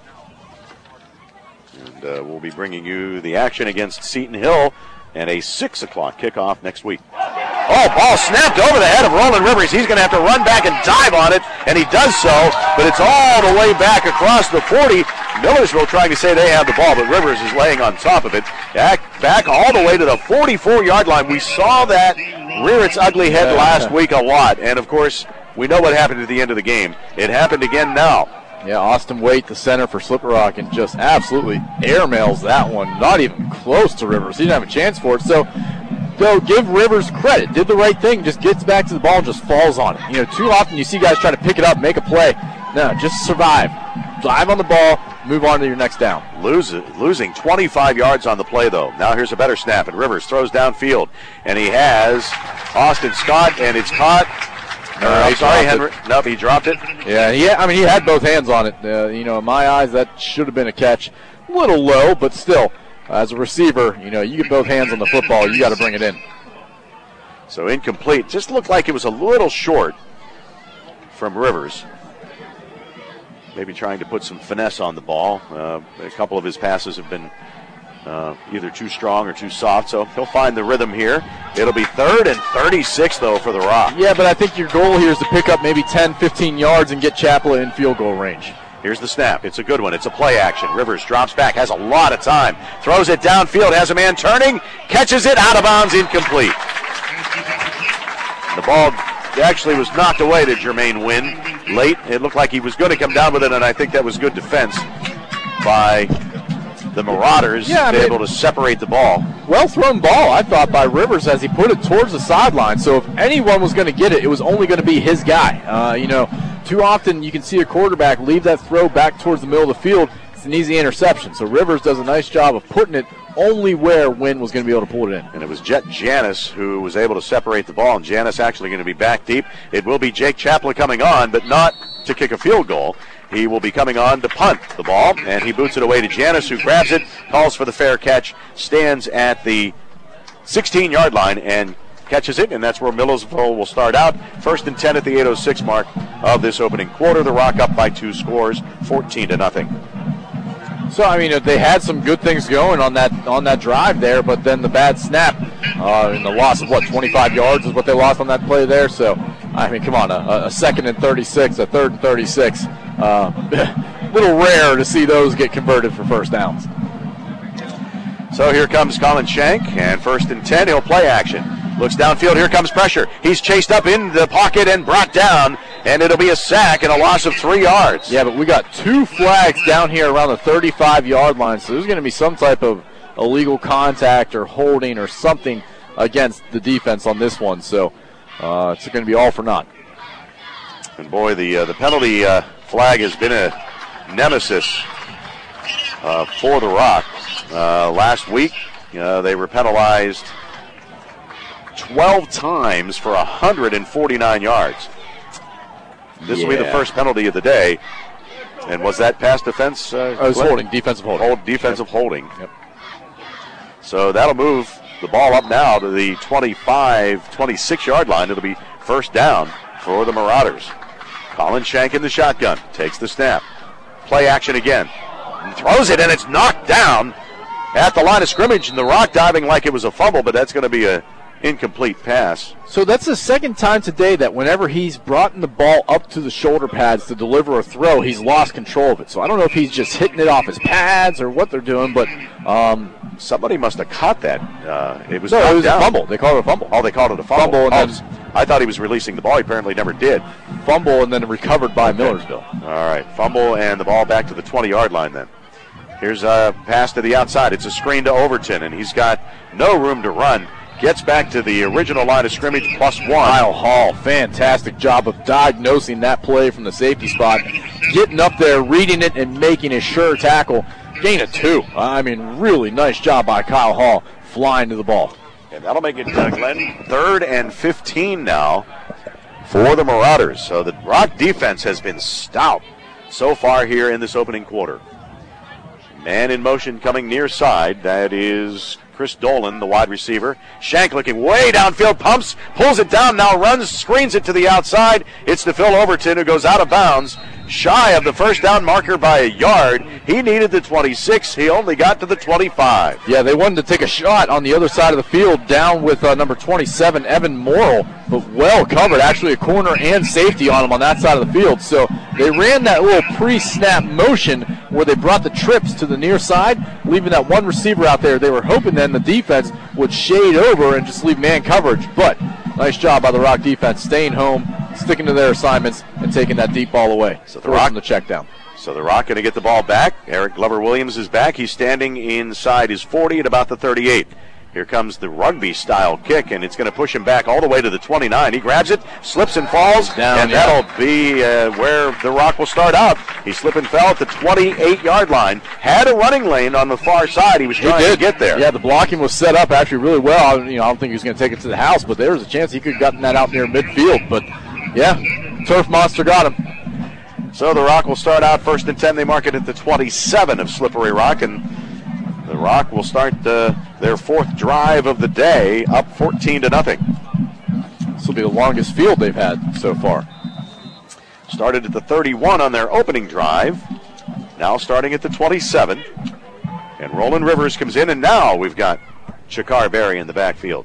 S1: And uh, we'll be bringing you the action against Seton Hill and a six o'clock kickoff next week. Oh, ball snapped over the head of Roland Rivers. He's going to have to run back and dive on it, and he does so, but it's all the way back across the forty. Millersville trying to say they have the ball, but Rivers is laying on top of it. Back, back all the way to the forty-four-yard line. We saw that rear its ugly head last week a lot, and, of course, we know what happened at the end of the game. It happened again now.
S2: Yeah, Austin Waite, the center for Slippery Rock, and just absolutely airmails that one. Not even close to Rivers. He didn't have a chance for it. So, though, give Rivers credit. Did the right thing. Just gets back to the ball and just falls on it. You know, too often you see guys try to pick it up, make a play. No, just survive. Dive on the ball, move on to your next down.
S1: Lose, losing twenty-five yards on the play, though. Now here's a better snap, and Rivers throws downfield. And he has Austin Scott, and it's caught.
S2: No,
S1: uh, I'm sorry, Henry. Nope, he dropped it.
S2: Yeah, he, I mean, he had both hands on it. Uh, you know, in my eyes, that should have been a catch. A little low, but still, as a receiver, you know, you get both hands on the football, you got to bring it in.
S1: So incomplete. Just looked like it was a little short from Rivers. Maybe trying to put some finesse on the ball. Uh, a couple of his passes have been uh, either too strong or too soft, so he'll find the rhythm here. It'll be third and thirty-six, though, for the Rock.
S2: Yeah, but I think your goal here is to pick up maybe ten, fifteen yards and get Chapel in field goal range.
S1: Here's the snap. It's a good one. It's a play action. Rivers drops back, has a lot of time. Throws it downfield, has a man turning, catches it, out of bounds, incomplete. The ball actually was knocked away to Jermaine Wynn late. It looked like he was going to come down with it, and I think that was good defense by the Marauders.
S2: Yeah, I
S1: to be
S2: mean,
S1: able to separate the ball.
S2: Well thrown ball, I thought, by Rivers as he put it towards the sideline. So if anyone was going to get it, it was only going to be his guy. Uh, you know, too often you can see a quarterback leave that throw back towards the middle of the field. It's an easy interception. So Rivers does a nice job of putting it only where Wynn was going to be able to pull it in.
S1: And it was Jet Janis who was able to separate the ball, and Janis actually going to be back deep. It will be Jake Chaplin coming on, but not to kick a field goal. He will be coming on to punt the ball, and he boots it away to Janis, who grabs it, calls for the fair catch, stands at the sixteen-yard line, and catches it, and that's where Millersville will start out. First and ten at the eight oh six mark of this opening quarter. The Rock up by two scores, fourteen to nothing.
S2: So, I mean, they had some good things going on that on that drive there, but then the bad snap uh, and the loss of, what, twenty-five yards is what they lost on that play there. So, I mean, come on, a, a second and thirty-six, a third and thirty-six. Uh, a little rare to see those get converted for first downs.
S1: So here comes Colin Shank, and first and ten, he'll play action. Looks downfield, here comes pressure. He's chased up in the pocket and brought down, and it'll be a sack and a loss of three yards.
S2: Yeah, but we got two flags down here around the thirty-five-yard line, so there's going to be some type of illegal contact or holding or something against the defense on this one. So uh, it's going to be all for naught.
S1: And boy, the uh, the penalty uh, flag has been a nemesis uh, for the Rock. Uh, last week, uh, they were penalized twelve times for one hundred forty-nine yards. This
S2: yeah.
S1: will be the first penalty of the day. And was that pass defense? Uh,
S2: oh, it was holding, defensive holding.
S1: Hold, defensive
S2: yep.
S1: holding.
S2: Yep.
S1: So that'll move the ball up now to the twenty-five, twenty-six-yard line. It'll be first down for the Marauders. Colin Shank in the shotgun. Takes the snap. Play action again. And throws it, and it's knocked down at the line of scrimmage. And the Rock diving like it was a fumble, but that's going to be a incomplete pass.
S2: So that's the second time today that whenever he's brought the ball up to the shoulder pads to deliver a throw, he's lost control of it. So I don't know if he's just hitting it off his pads or what they're doing, but um,
S1: somebody must have caught that. Uh, it was,
S2: no, it was
S1: down.
S2: a fumble. They called it a fumble.
S1: Oh, they called it a fumble.
S2: Fumble, and
S1: oh,
S2: then
S1: I thought he was releasing the ball. He apparently never did.
S2: Fumble, and then recovered by Millersville.
S1: All right, fumble, and the ball back to the twenty-yard line then. Here's a pass to the outside. It's a screen to Overton, and he's got no room to run. Gets back to the original line of scrimmage, plus one.
S2: Kyle Hall, fantastic job of diagnosing that play from the safety spot. Getting up there, reading it, and making a sure tackle. Gain of two. I mean, really nice job by Kyle Hall flying to the ball.
S1: And that'll make it, uh, Glenn, third and fifteen now for the Marauders. So the Rock defense has been stout so far here in this opening quarter. Man in motion coming near side. That is Chris Dolan, the wide receiver. Shank looking way downfield, pumps, pulls it down, now runs, screens it to the outside. It's to Phil Overton, who goes out of bounds, shy of the first down marker by a yard. He needed the twenty-six. He only got to the twenty-five.
S2: Yeah, they wanted to take a shot on the other side of the field, down with uh, number twenty-seven, Evan Morrill, but well covered. Actually, a corner and safety on him on that side of the field. So they ran that little pre-snap motion where they brought the trips to the near side, leaving that one receiver out there. They were hoping then the defense would shade over and just leave man coverage. But nice job by the Rock defense, staying home, sticking to their assignments, and taking that deep ball away.
S1: So the Rock,
S2: the check down.
S1: So the Rock going to get the ball back. Eric Glover-Williams is back. He's standing inside his forty at about the thirty-eight. Here comes the rugby-style kick, and it's going to push him back all the way to the twenty-nine. He grabs it, slips and falls,
S2: Down,
S1: and
S2: yeah.
S1: that'll be uh, where the Rock will start out. He slipped and fell at the twenty-eight-yard line. Had a running lane on the far side. He was trying
S2: he
S1: to get there.
S2: Yeah, the blocking was set up actually really well. You know, I don't think he was going to take it to the house, but there was a chance he could have gotten that out near midfield. But, yeah, Turf Monster got him.
S1: So the Rock will start out first and ten. They mark it at the twenty-seven of Slippery Rock, and the Rock will start uh, their fourth drive of the day, up fourteen to nothing.
S2: This will be the longest field they've had so far.
S1: Started at the thirty-one on their opening drive. Now starting at the twenty-seven. And Roland Rivers comes in, and now we've got Shakar Berry in the backfield.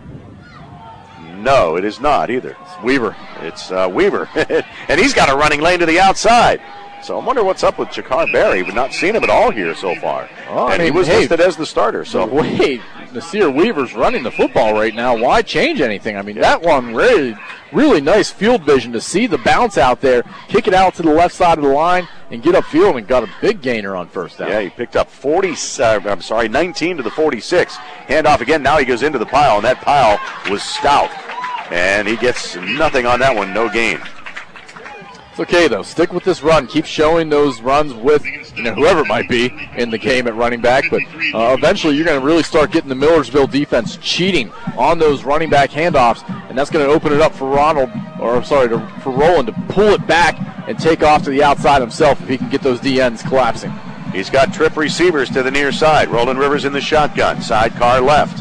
S1: No, it is not either.
S2: It's Weaver.
S1: It's uh, Weaver. And he's got a running lane to the outside. So I wonder what's up with Shakar Berry. We've not seen him at all here so far.
S2: Oh,
S1: and
S2: I mean,
S1: he was
S2: hey,
S1: listed as the starter. So
S2: wait, Nasir Weaver's running the football right now. Why change anything? I mean, that one really, really nice field vision to see the bounce out there, kick it out to the left side of the line, and get upfield and got a big gainer on first down.
S1: Yeah, he picked up forty. Uh, I'm sorry, nineteen to the forty-six. Handoff again. Now he goes into the pile, and that pile was stout, and he gets nothing on that one. No gain.
S2: It's okay, though. Stick with this run. Keep showing those runs with, you know, whoever it might be in the game at running back. But uh, eventually you're going to really start getting the Millersville defense cheating on those running back handoffs, and that's going to open it up for Ronald, or I'm sorry, to, for Roland to pull it back and take off to the outside himself if he can get those D Ns collapsing.
S1: He's got trip receivers to the near side. Roland Rivers in the shotgun. Sidecar left.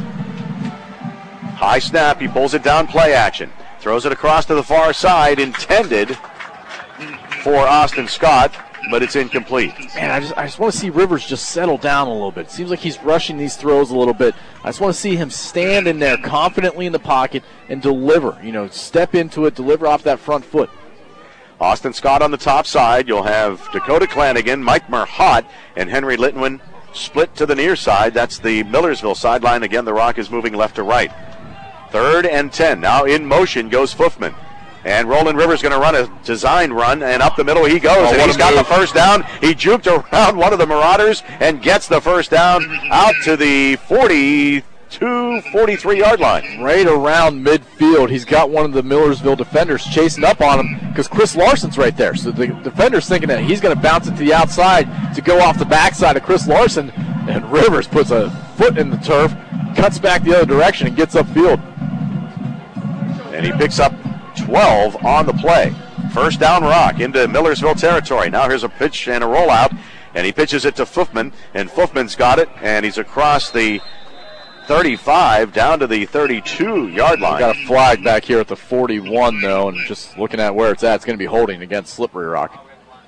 S1: High snap. He pulls it down, play action. Throws it across to the far side, intended for Austin Scott, but it's incomplete.
S2: Man, I just I just want to see Rivers just settle down a little bit. It seems like he's rushing these throws a little bit. I just want to see him stand in there confidently in the pocket and deliver. You know, step into it, deliver off that front foot.
S1: Austin Scott on the top side. You'll have Dakota Clanigan, Mike Merhott, and Henry Litwin split to the near side. That's the Millersville sideline. Again, the Rock is moving left to right. Third and ten. Now in motion goes Fuffman. And Roland Rivers going to run a design run, and up the middle he goes.
S2: Oh,
S1: and he's got
S2: move.
S1: the first down. He juked around one of the Marauders and gets the first down out to the forty-two, forty-three-yard line.
S2: Right around midfield. He's got one of the Millersville defenders chasing up on him because Chris Larson's right there. So the defender's thinking that he's going to bounce it to the outside to go off the backside of Chris Larson, and Rivers puts a foot in the turf, cuts back the other direction, and gets upfield.
S1: And he picks up twelve on the play. First down Rock into Millersville territory. Now here's a pitch and a rollout, and he pitches it to Fuffman, and Fuffman's got it, and he's across the thirty-five down to the thirty-two-yard line.
S2: Got a flag back here at the forty-one, though, and just looking at where it's at, it's going to be holding against Slippery Rock.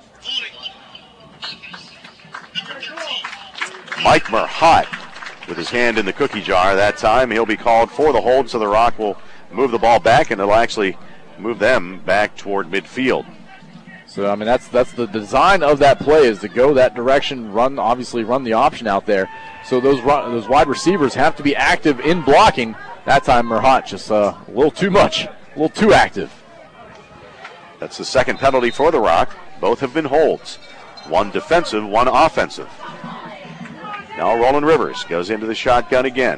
S1: Mike Merhott with his hand in the cookie jar that time. He'll be called for the hold, so the Rock will move the ball back, and it'll actually move them back toward midfield.
S2: So, I mean, that's that's the design of that play, is to go that direction, run, obviously run the option out there. So those run, those wide receivers have to be active in blocking. That time Merhott just uh, a little too much, a little too active.
S1: That's the second penalty for the Rock. Both have been holds. One defensive, one offensive. Now Roland Rivers goes into the shotgun again.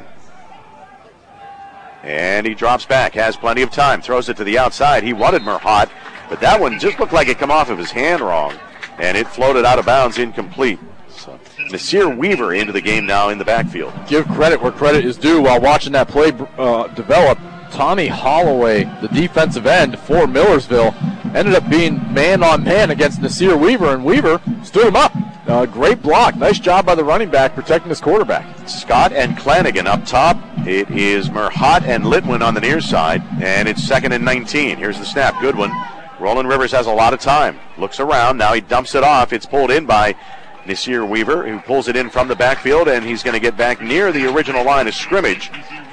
S1: And he drops back, has plenty of time, throws it to the outside. He wanted Merhott, but that one just looked like it come off of his hand wrong, and it floated out of bounds, incomplete. So Nasir Weaver into the game now in the backfield.
S2: Give credit where credit is due while watching that play uh, develop. Tommy Holloway, the defensive end for Millersville, ended up being man-on-man against Nasir Weaver, and Weaver stood him up. Uh, great block. Nice job by the running back protecting his quarterback.
S1: Scott and Clanigan up top. It is Merhot and Litwin on the near side, and it's second and nineteen. Here's the snap. Good one. Roland Rivers has a lot of time. Looks around. Now he dumps it off. It's pulled in by Nasir Weaver, who pulls it in from the backfield, and he's going to get back near the original line of scrimmage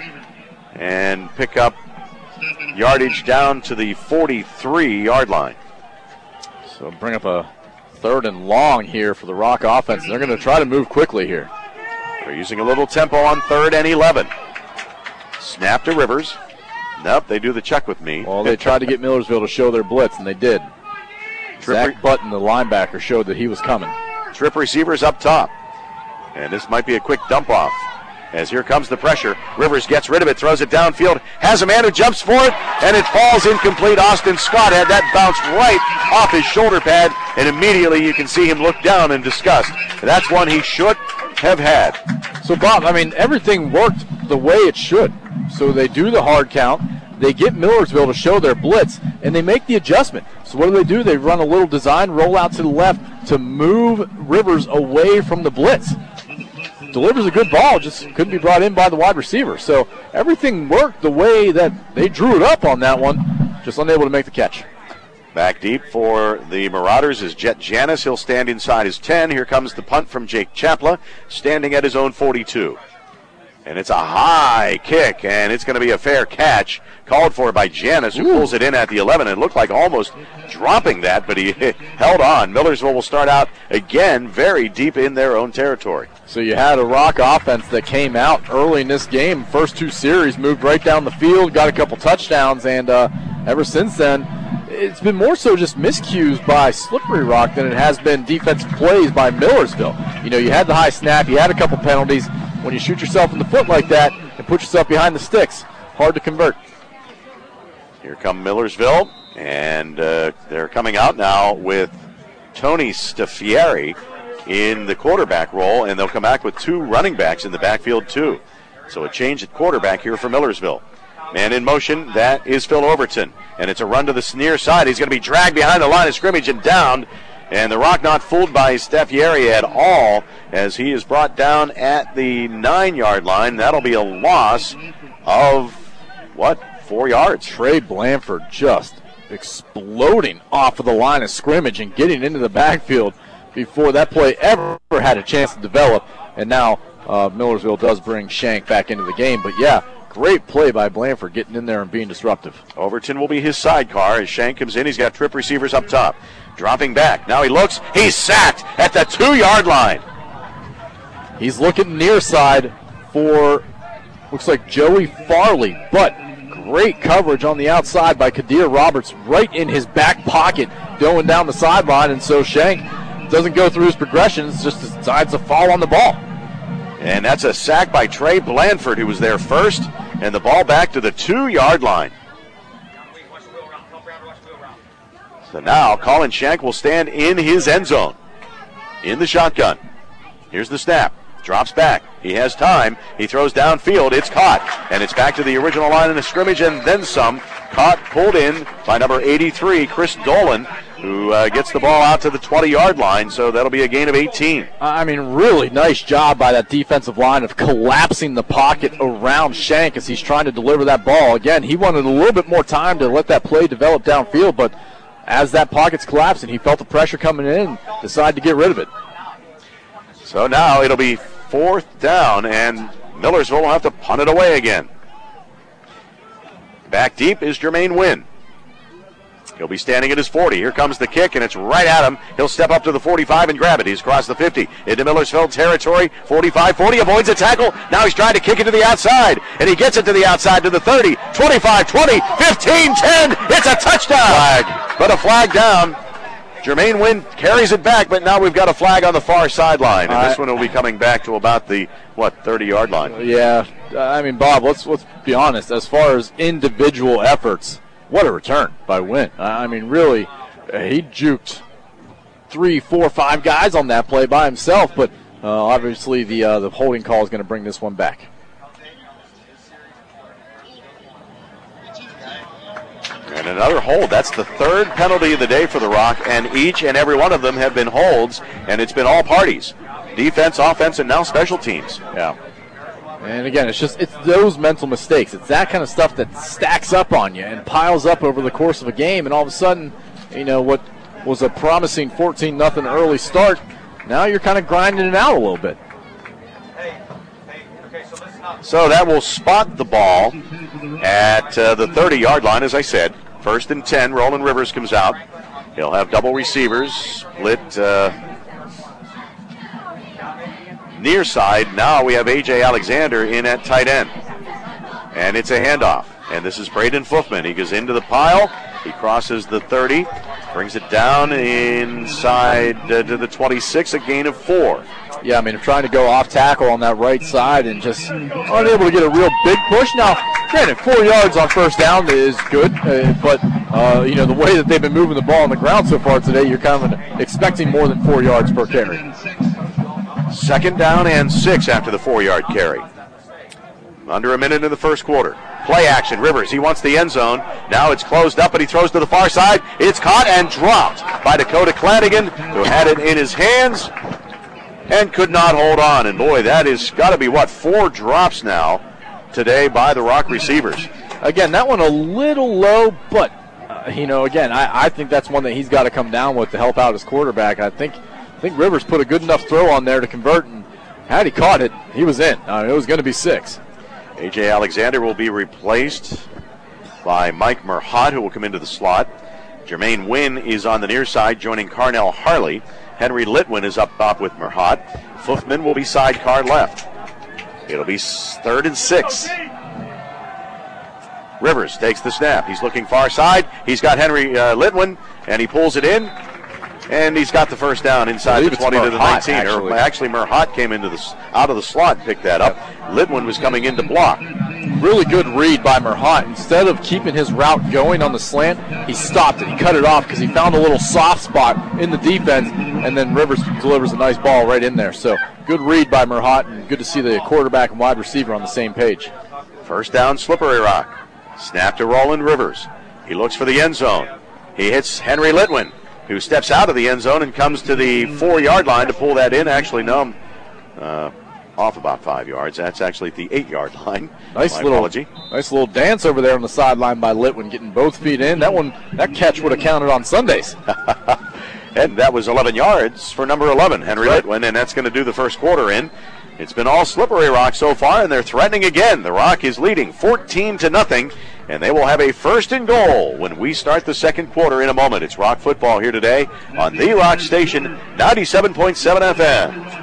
S1: and pick up yardage down to the forty-three-yard line.
S2: So bring up a third and long here for the Rock offense. They're going to try to move quickly here.
S1: They're using a little tempo on third and eleven. Snap to Rivers. Nope, they do the check with me.
S2: Well, they tried to get Millersville to show their blitz, and they did. Zach Button, the linebacker, showed that he was coming.
S1: Trip receivers up top. And this might be a quick dump off. As here comes the pressure. Rivers gets rid of it, throws it downfield, has a man who jumps for it, and it falls incomplete. Austin Scott had that bounce right off his shoulder pad, and immediately you can see him look down in disgust. That's one he should have had.
S2: So, Bob, I mean, everything worked the way it should. So they do the hard count. They get Millersville to show their blitz, and they make the adjustment. So what do they do? They run a little design roll out to the left to move Rivers away from the blitz. Delivers a good ball, just couldn't be brought in by the wide receiver. So everything worked the way that they drew it up on that one, just unable to make the catch.
S1: Back deep for the Marauders is Jet Janis. He'll stand inside his ten. Here comes the punt from Jake Chapla, standing at his own forty-two. And it's a high kick, and it's going to be a fair catch called for by Janis, who Ooh. pulls it in at the eleven. It looked like almost dropping that, but he held on. Millersville will start out again very deep in their own territory.
S2: So you had a Rock offense that came out early in this game. First two series moved right down the field, got a couple touchdowns, and uh, ever since then, it's been more so just miscues by Slippery Rock than it has been defensive plays by Millersville. You know, you had the high snap, you had a couple penalties. When you shoot yourself in the foot like that and put yourself behind the sticks, hard to convert.
S1: Here come Millersville, and uh, they're coming out now with Tony Staffieri in the quarterback role, and they'll come back with two running backs in the backfield too. So a change at quarterback here for Millersville. Man in motion, that is Phil Overton, and it's a run to the near side. He's going to be dragged behind the line of scrimmage and downed. And the Rock not fooled by Staffieri at all as he is brought down at the nine-yard line. That'll be a loss of, what, four yards.
S2: Trey Blanford just exploding off of the line of scrimmage and getting into the backfield before that play ever had a chance to develop. And now uh, Millersville does bring Shank back into the game. But, yeah, great play by Blanford getting in there and being disruptive.
S1: Overton will be his sidecar as Shank comes in. He's got trip receivers up top. Dropping back. Now he looks. He's sacked at the two-yard line.
S2: He's looking near side for, looks like Joey Farley, but great coverage on the outside by Kadir Roberts right in his back pocket going down the sideline, and so Shank doesn't go through his progressions, just decides to fall on the ball.
S1: And that's a sack by Trey Blanford, who was there first, and the ball back to the two-yard line. So now Colin Shank will stand in his end zone in the shotgun. Here's the snap. Drops back. He has time. He throws downfield. It's caught. And it's back to the original line in the scrimmage and then some. Caught, pulled in by number eighty-three, Chris Dolan, who uh, gets the ball out to the twenty-yard line. So that'll be a gain of eighteen.
S2: I mean, really nice job by that defensive line of collapsing the pocket around Shank as he's trying to deliver that ball. Again, he wanted a little bit more time to let that play develop downfield, but as that pocket's collapsing, he felt the pressure coming in, decided to get rid of it.
S1: So now it'll be fourth down, and Millersville will have to punt it away again. Back deep is Jermaine Wynn. He'll be standing at his forty. Here comes the kick, and it's right at him. He'll step up to the forty-five and grab it. He's across the fifty into Millersville territory. forty-five forty, avoids a tackle. Now he's trying to kick it to the outside, and he gets it to the outside to the thirty, twenty-five twenty, fifteen ten. It's a touchdown. Flag. But a flag down. Jermaine Wynn carries it back, but now we've got a flag on the far sideline, and this one will be coming back to about the, what, thirty-yard line.
S2: Yeah, I mean, Bob, let's, let's be honest. As far as individual efforts, what a return by Wynn. I mean, really, he juked three, four, five guys on that play by himself, but uh, obviously the uh, the holding call is going to bring this one back.
S1: And another hold. That's the third penalty of the day for the Rock, and each and every one of them have been holds, and it's been all parties. Defense, offense, and now special teams.
S2: Yeah. And again, it's just it's those mental mistakes. It's that kind of stuff that stacks up on you and piles up over the course of a game, and all of a sudden, you know, what was a promising fourteen nothing early start, now you're kind of grinding it out a little bit.
S1: So that will spot the ball at uh, the thirty-yard line, as I said. First and ten, Roland Rivers comes out. He'll have double receivers, split uh, near side. Now we have A J Alexander in at tight end. And it's a handoff. And this is Braden Fluffman. He goes into the pile. He crosses the thirty, brings it down inside uh, to the twenty-six, a gain of four.
S2: Yeah, I mean, trying to go off tackle on that right side and just unable to get a real big push. Now, granted, four yards on first down is good, uh, but, uh, you know, the way that they've been moving the ball on the ground so far today, you're kind of expecting more than four yards per carry.
S1: Second down and six after the four-yard carry. Under a minute in the first quarter. Play action, Rivers, he wants the end zone. Now it's closed up, but he throws to the far side. It's caught and dropped by Dakota Clanigan, who had it in his hands and could not hold on. And boy, that is got to be, what, four drops now today by the Rock receivers.
S2: Again, that one a little low, but, uh, you know, again, I, I think that's one that he's got to come down with to help out his quarterback. I think I think Rivers put a good enough throw on there to convert, and had he caught it, he was in. Uh, it was going to be six.
S1: A J Alexander will be replaced by Mike Merhot, who will come into the slot. Jermaine Wynn is on the near side, joining Carnell Harley. Henry Litwin is up top with Merhot. Fluffman will be sidecar left. It'll be third and six. Rivers takes the snap. He's looking far side. He's got Henry uh, Litwin, and he pulls it in. And he's got the first down inside the twenty to the nineteen.
S2: Actually,
S1: or, actually Merhot came into the, out of the slot and picked that up. Litwin was coming in to block.
S2: Really good read by Merhot. Instead of keeping his route going on the slant, he stopped it. He cut it off because he found a little soft spot in the defense, and then Rivers delivers a nice ball right in there. So good read by Merhot, and good to see the quarterback and wide receiver on the same page.
S1: First down, Slippery Rock. Snap to Roland Rivers. He looks for the end zone. He hits Henry Litwin, who steps out of the end zone and comes to the four-yard line to pull that in. Actually, no, I'm uh, off about five yards. That's actually at the eight-yard line.
S2: Nice
S1: My
S2: little,
S1: apology.
S2: nice little dance over there on the sideline by Litwin, getting both feet in. That one, that catch would have counted on Sundays.
S1: And that was eleven yards for number eleven, Henry right. Litwin, and that's going to do the first quarter in. It's been all Slippery Rock so far, and they're threatening again. The Rock is leading fourteen to nothing, and they will have a first and goal when we start the second quarter in a moment. It's Rock football here today on the Rock Station, ninety-seven point seven F M.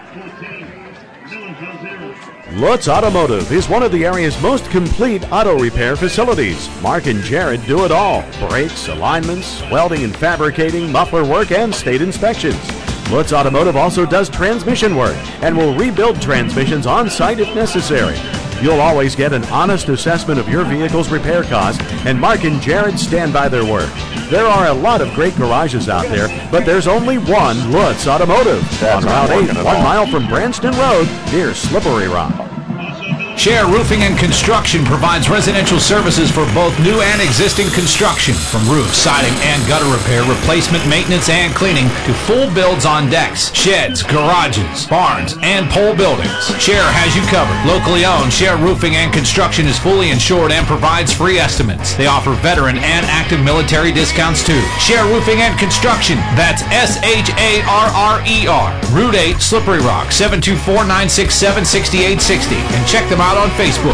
S4: Lutz Automotive is one of the area's most complete auto repair facilities. Mark and Jared do it all. Brakes, alignments, welding and fabricating, muffler work, and state inspections. Lutz Automotive also does transmission work and will rebuild transmissions on site if necessary. You'll always get an honest assessment of your vehicle's repair costs, and Mark and Jared stand by their word. There are a lot of great garages out there, but there's only one Lutz Automotive.
S1: That's
S4: on Route eight, one
S1: all.
S4: mile from Branston Road, near Slippery Rock.
S8: Share Roofing and Construction provides residential services for both new and existing construction, from roof, siding, and gutter repair, replacement, maintenance, and cleaning, to full builds on decks, sheds, garages, barns, and pole buildings. Share has you covered. Locally owned, Share Roofing and Construction is fully insured and provides free estimates. They offer veteran and active military discounts too. Share Roofing and Construction. That's S H A R R E R. Route eight, Slippery Rock, seven two four, nine six seven, six eight six zero. And check them out on Facebook.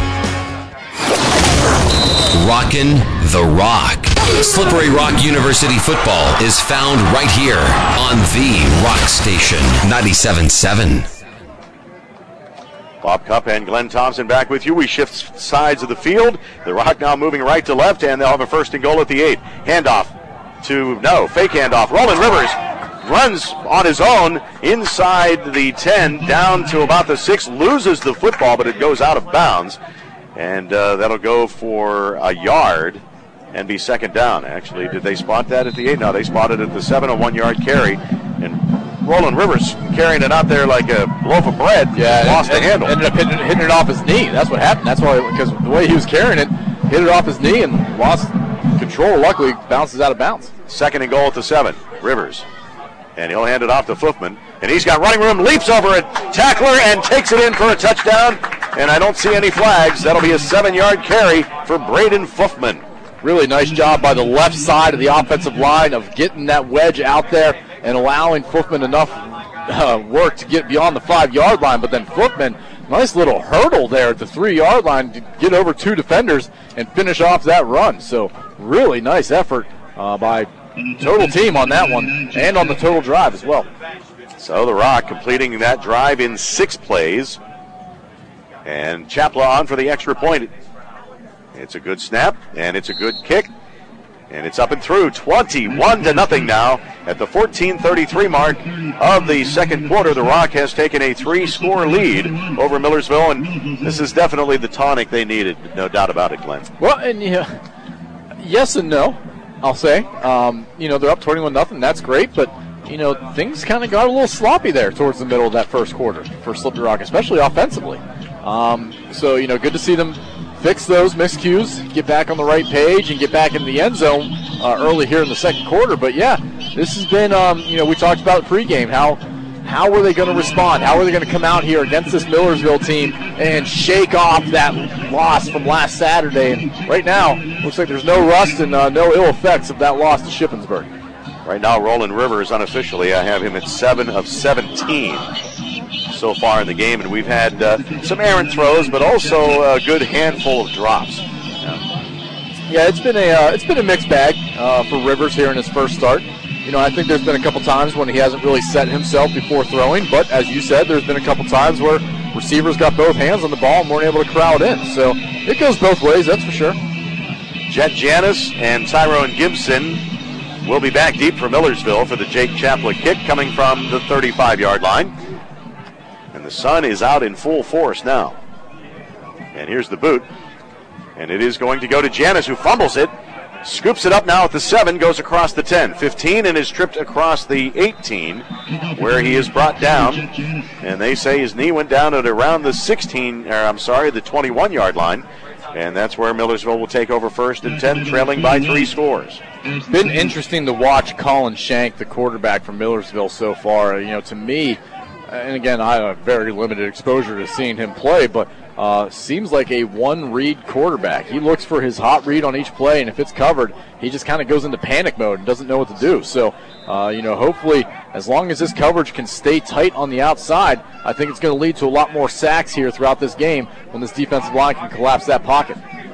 S9: Rockin' the Rock. Slippery Rock University football is found right here on the Rock Station, ninety-seven point seven.
S1: Bob Cupp and Glenn Thompson back with you. We shift sides of the field. The Rock now moving right to left, and they'll have a first and goal at the eight. Handoff to, no, fake handoff. Roland Rivers runs on his own inside the ten, down to about the six, loses the football, but it goes out of bounds. And uh, that'll go for a yard and be second down. Actually, did they spot that at the eight? No, they spotted it at the seven, a one-yard carry. And Roland Rivers carrying it out there like a loaf of bread.
S2: Yeah,
S1: lost
S2: and,
S1: the handle.
S2: Ended up hitting, hitting it off his knee. That's what happened. That's why, because the way he was carrying it, hit it off his knee and lost control control. Luckily, bounces out of bounds.
S1: Second and goal at the seven. Rivers. And he'll hand it off to Foofman. And he's got running room, leaps over a tackler, and takes it in for a touchdown. And I don't see any flags. That'll be a seven-yard carry for Braden Foofman.
S2: Really nice job by the left side of the offensive line of getting that wedge out there and allowing Foofman enough uh, work to get beyond the five-yard line. But then Foofman, nice little hurdle there at the three-yard line to get over two defenders and finish off that run. So really nice effort uh, by total team on that one and on the total drive as well.
S1: So the Rock completing that drive in six plays. And Chapla on for the extra point. It's a good snap, and it's a good kick. And it's up and through, twenty-one to nothing now. At the fourteen thirty-three mark of the second quarter, the Rock has taken a three-score lead over Millersville, and this is definitely the tonic they needed, no doubt about it, Glenn.
S2: Well, and yeah, yes and no, I'll say. Um, you know, they're up twenty-one nothing. That's great, but you know, things kind of got a little sloppy there towards the middle of that first quarter for Slippery Rock, especially offensively. Um, so, you know, good to see them fix those miscues, get back on the right page, and get back in the end zone uh, early here in the second quarter. But, yeah, this has been, um, you know, we talked about pregame, how how were they going to respond? How are they going to come out here against this Millersville team and shake off that loss from last Saturday? And right now, looks like there's no rust and uh, no ill effects of that loss to Shippensburg.
S1: Right now, Roland Rivers, unofficially, I have him at seven of seventeen so far in the game, and we've had uh, some errant throws, but also a good handful of drops.
S2: Yeah, yeah it's been a uh, it's been a mixed bag uh, for Rivers here in his first start. You know, I think there's been a couple times when he hasn't really set himself before throwing, but as you said, there's been a couple times where receivers got both hands on the ball and weren't able to corral it in. So it goes both ways, that's for sure.
S1: Jet Janis and Tyrone Gibson will be back deep for Millersville for the Jake Chapla kick coming from the thirty-five-yard line. And the sun is out in full force now. And here's the boot. And it is going to go to Janis, who fumbles it. Scoops it up now at the seven, goes across the ten, fifteen, and is tripped across the eighteen, where he is brought down. And they say his knee went down at around the sixteen, or I'm sorry, the twenty-one-yard line. And that's where Millersville will take over first and ten, trailing by three scores.
S2: It's been interesting to watch Colin Shank, the quarterback from Millersville so far. You know, to me, and again, I have very limited exposure to seeing him play, but uh, seems like a one-read quarterback. He looks for his hot read on each play, and if it's covered, he just kind of goes into panic mode and doesn't know what to do. So, uh, you know, hopefully, as long as this coverage can stay tight on the outside, I think it's going to lead to a lot more sacks here throughout this game when this defensive line can collapse that pocket.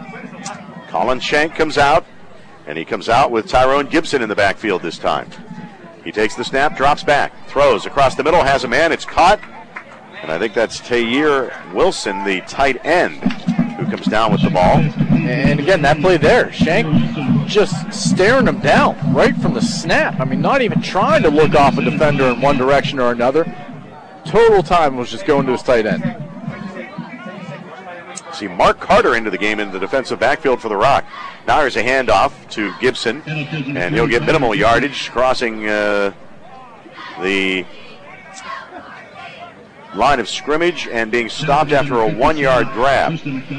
S1: Colin Shank comes out, and he comes out with Tyrone Gibson in the backfield this time. He takes the snap, drops back, throws across the middle, has a man, it's caught. And I think that's Tayer Wilson, the tight end, who comes down with the ball.
S2: And again, that play there, Shank just staring him down right from the snap. I mean, not even trying to look off a defender in one direction or another. Total time was just going to his tight end.
S1: See Mark Carter into the game in the defensive backfield for the Rock. Now there's a handoff to Gibson, and he'll get minimal yardage crossing uh, the line of scrimmage and being stopped after a one-yard grab.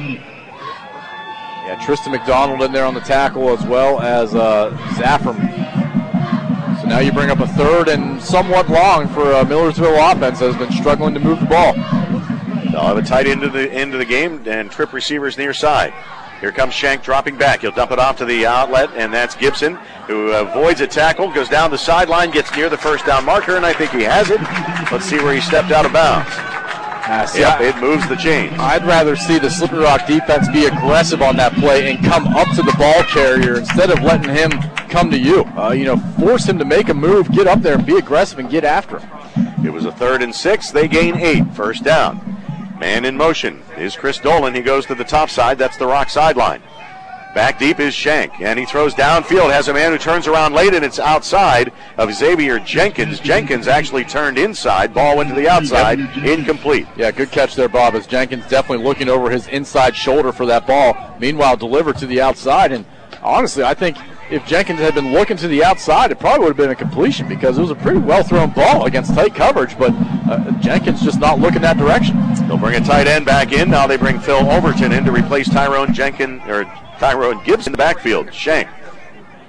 S2: Yeah, Tristan McDonald in there on the tackle as well as uh, Zaffram. So now you bring up a third and somewhat long for a Millersville offense that has been struggling to move the ball.
S1: They'll have a tight end of the end of the game and trip receivers near side. Here comes Shank dropping back. He'll dump it off to the outlet, and that's Gibson, who avoids a tackle, goes down the sideline, gets near the first down marker, and I think he has it. Let's see where he stepped out of bounds.
S2: Uh, see,
S1: yep,
S2: I,
S1: it moves the chains.
S2: I'd rather see the Slippery Rock defense be aggressive on that play and come up to the ball carrier instead of letting him come to you. Uh, you know, force him to make a move, get up there and be aggressive and get after him.
S1: It was a third and six. They gain eight. First down. Man in motion is Chris Dolan. He goes to the top side. That's the Rock sideline. Back deep is Shank, and he throws downfield. Has a man who turns around late, and it's outside of Xavier Jenkins. Jenkins actually turned inside. Ball went to the outside. Yep. Incomplete.
S2: Yeah, good catch there, Bob, as Jenkins definitely looking over his inside shoulder for that ball. Meanwhile, delivered to the outside. And honestly, I think if Jenkins had been looking to the outside, it probably would have been a completion because it was a pretty well-thrown ball against tight coverage, but uh, Jenkins just not looking that direction.
S1: They'll bring a tight end back in. Now they bring Phil Overton in to replace Tyrone Jenkins, or Tyrone Gibson in the backfield. Shank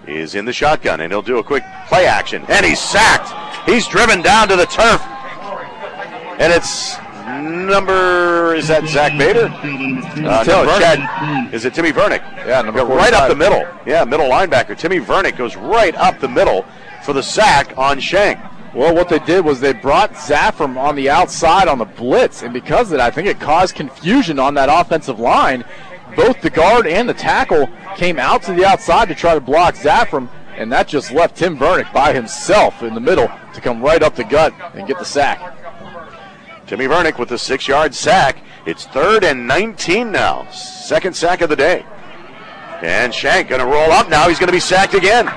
S1: is in the shotgun, and he'll do a quick play action, and he's sacked. He's driven down to the turf, and it's number, is that Zach Bader? Uh, no, it's Chad. Is it Timmy Vernick?
S2: Yeah, number
S1: right up the middle. Yeah, middle linebacker. Timmy Vernick goes right up the middle for the sack on Shank.
S2: Well, what they did was they brought Zaffram on the outside on the blitz, and because of that, I think it caused confusion on that offensive line. Both the guard and the tackle came out to the outside to try to block Zaffram, and that just left Tim Vernick by himself in the middle to come right up the gut and get the sack.
S1: Timmy Vernick with the six-yard sack. It's third and nineteen now. Second sack of the day. And Shank going to roll up now. He's going to be sacked again.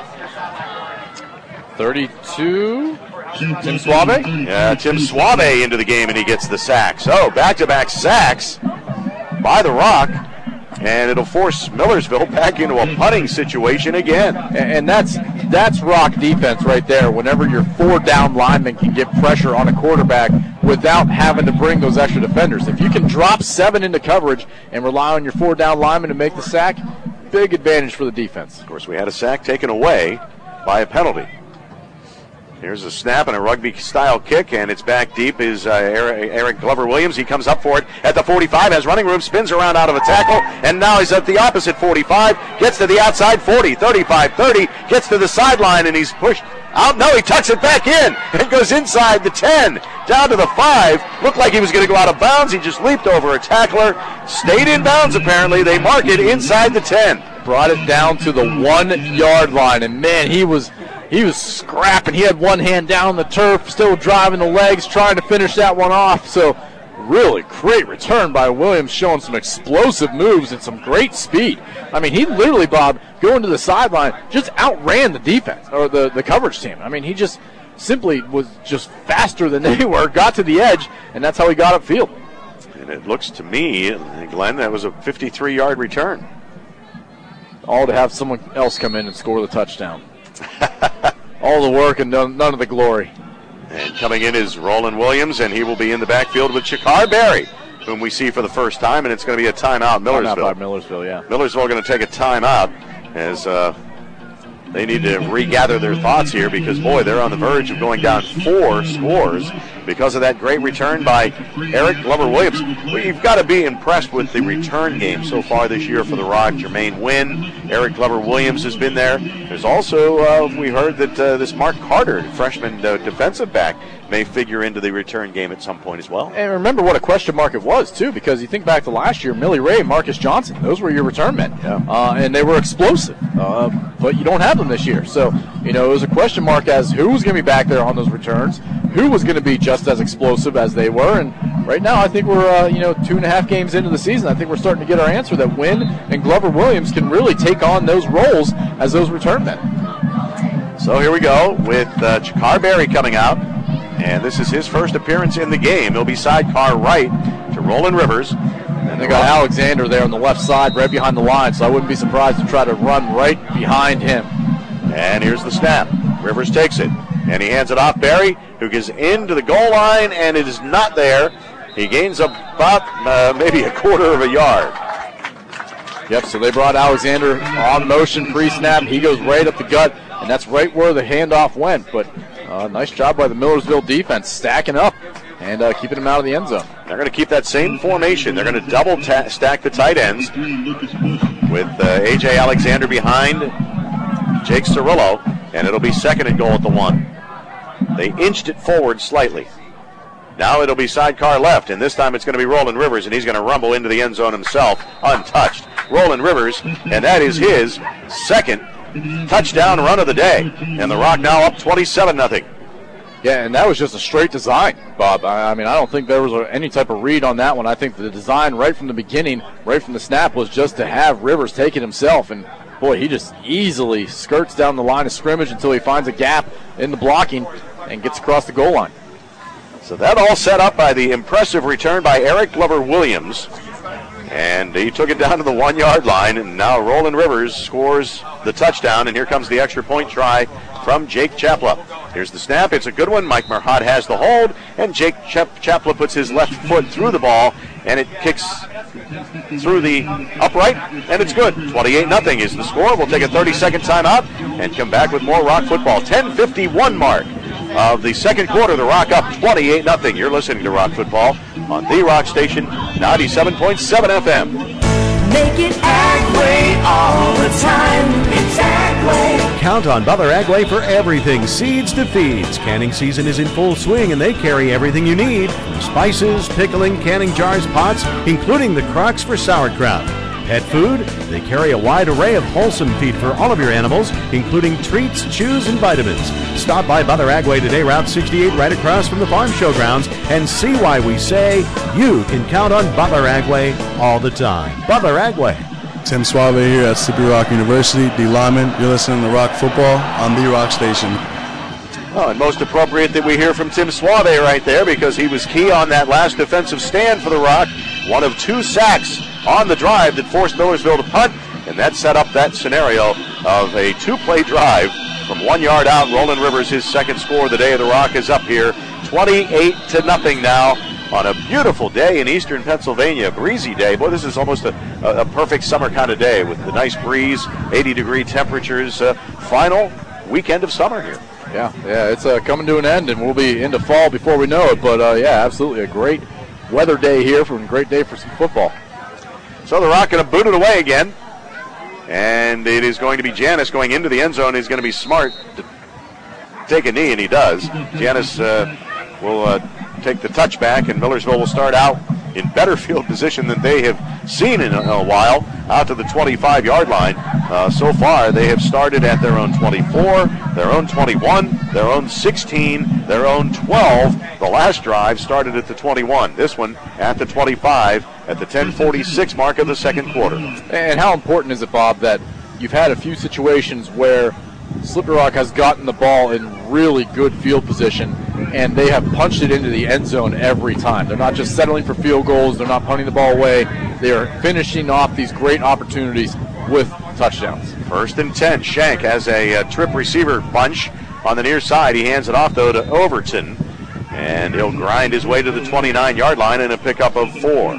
S2: thirty-two. Tim Suave?
S1: Yeah, Tim Suave into the game, and he gets the sack. So back-to-back sacks by the Rock. And it'll force Millersville back into a punting situation again.
S2: And that's that's Rock defense right there. Whenever your four down linemen can get pressure on a quarterback without having to bring those extra defenders. If you can drop seven into coverage and rely on your four down linemen to make the sack, big advantage for the defense.
S1: Of course, we had a sack taken away by a penalty. Here's a snap and a rugby-style kick, and it's back deep is uh, Eric Glover-Williams. He comes up for it at the forty-five, has running room, spins around out of a tackle, and now he's at the opposite forty-five, gets to the outside forty, thirty-five, thirty, gets to the sideline, and he's pushed out. No, he tucks it back in and goes inside the ten, down to the five. Looked like he was going to go out of bounds. He just leaped over a tackler, stayed in bounds apparently. They mark it inside the ten.
S2: Brought it down to the one-yard line, and man, he was... He was scrapping. He had one hand down on the turf, still driving the legs, trying to finish that one off. So really great return by Williams, showing some explosive moves and some great speed. I mean, he literally, Bob, going to the sideline, just outran the defense, or the, the coverage team. I mean, he just simply was just faster than they were, got to the edge, and that's how he got upfield.
S1: And it looks to me, Glenn, that was a fifty-three-yard return.
S2: All to have someone else come in and score the touchdown. All the work and none, none of the glory.
S1: And coming in is Roland Williams, and he will be in the backfield with Shakar Berry, whom we see for the first time, and it's going to be a timeout. Millersville.
S2: Timeout by Millersville, yeah.
S1: Millersville going to take a timeout as uh, they need to regather their thoughts here because, boy, they're on the verge of going down four scores because of that great return by Eric Glover-Williams. We've got to be impressed with the return game so far this year for the Rock. Jermaine Wynn, Eric Glover-Williams has been there. There's also, uh, we heard that uh, this Mark Carter, freshman uh, defensive back, may figure into the return game at some point as well.
S2: And remember what a question mark it was, too, because you think back to last year, Millie Ray, Marcus Johnson, those were your return men.
S1: Yeah.
S2: Uh, and they were explosive, uh, but you don't have them this year. So, you know, it was a question mark as who was going to be back there on those returns, who was going to be just as explosive as they were. And right now I think we're, uh, you know, two and a half games into the season. I think we're starting to get our answer that Wynn and Glover-Williams can really take on those roles as those return men.
S1: So here we go with uh, Shakar Berry coming out. And this is his first appearance in the game. He'll be sidecar right to Roland Rivers.
S2: And they got Alexander there on the left side, right behind the line, so I wouldn't be surprised to try to run right behind him.
S1: And here's the snap. Rivers takes it, and he hands it off Berry, who gets into the goal line, and it is not there. He gains about uh, maybe a quarter of a yard.
S2: Yep, so they brought Alexander on motion pre-snap. He goes right up the gut, and that's right where the handoff went. But uh, nice job by the Millersville defense, stacking up and uh, keeping him out of the end zone.
S1: They're going to keep that same formation. They're going to double ta- stack the tight ends with uh, A J Alexander behind Jake Cirillo, and it'll be second and goal at the one. They inched it forward slightly. Now it'll be sidecar left, and this time it's going to be Roland Rivers, and he's going to rumble into the end zone himself, untouched. Roland Rivers, and that is his second touchdown run of the day. And the Rock now up twenty-seven nothing.
S2: Yeah, and that was just a straight design, Bob. I, I mean, I don't think there was a, any type of read on that one. I think the design right from the beginning, right from the snap, was just to have Rivers take it himself. And, boy, he just easily skirts down the line of scrimmage until he finds a gap in the blocking and gets across the goal line.
S1: So that all set up by the impressive return by Eric Glover-Williams. And he took it down to the one-yard line, and now Roland Rivers scores the touchdown, and here comes the extra point try from Jake Chapla. Here's the snap. It's a good one. Mike Merhot has the hold, and Jake Chap- Chapla puts his left foot through the ball and it kicks through the upright, and it's good. twenty-eight nothing is the score. We'll take a thirty-second timeout and come back with more Rock football. ten fifty-one mark of the second quarter. The Rock up twenty-eight nothing. You're listening to Rock football on the Rock Station, ninety-seven point seven F M.
S3: Make it Agway all the time. It's Agway.
S4: Count on Butler Agway for everything seeds to feeds. Canning season is in full swing, and they carry everything you need, from spices, pickling, canning jars, pots, including the crocks for sauerkraut. Pet food, they carry a wide array of wholesome feed for all of your animals, including treats, chews, and vitamins. Stop by Butler Agway today, Route sixty-eight, right across from the Farm Showgrounds, and see why we say you can count on Butler Agway all the time. Butler Agway.
S10: Tim Suave here at Slippery Rock University. D. Lyman, you're listening to Rock Football on the Rock Station.
S1: Oh, and most appropriate that we hear from Tim Suave right there, because he was key on that last defensive stand for the Rock. One of two sacks on the drive that forced Millersville to punt, and that set up that scenario of a two-play drive from one yard out. Roland Rivers, his second score of the day. The Rock is up here twenty-eight to nothing now on a beautiful day in eastern Pennsylvania, a breezy day. Boy, this is almost a, a, a perfect summer kind of day with the nice breeze, eighty degree temperatures. Uh, final weekend of summer here.
S2: Yeah, yeah, it's uh, coming to an end, and we'll be into fall before we know it. But, uh, yeah, absolutely a great weather day here, for a great day for some football.
S1: So the Rock going to boot it away again. And it is going to be Janis going into the end zone. He's going to be smart to take a knee, and he does. Janis uh, will uh, take the touchback, and Millersville will start out in better field position than they have seen in a, in a while, out to the twenty-five yard line. Uh, so far, they have started at their own twenty-four, their own twenty-one, their own sixteen, their own twelve. The last drive started at the twenty-one. This one at the twenty-five at the ten forty-six mark of the second quarter.
S2: And how important is it, Bob, that you've had a few situations where Slippery Rock has gotten the ball in really good field position, and they have punched it into the end zone every time. They're not just settling for field goals. They're not punting the ball away. They are finishing off these great opportunities with touchdowns.
S1: First and ten. Shank has a, a trip receiver bunch on the near side. He hands it off, though, to Overton, and he'll grind his way to the twenty-nine yard line and a pickup of four.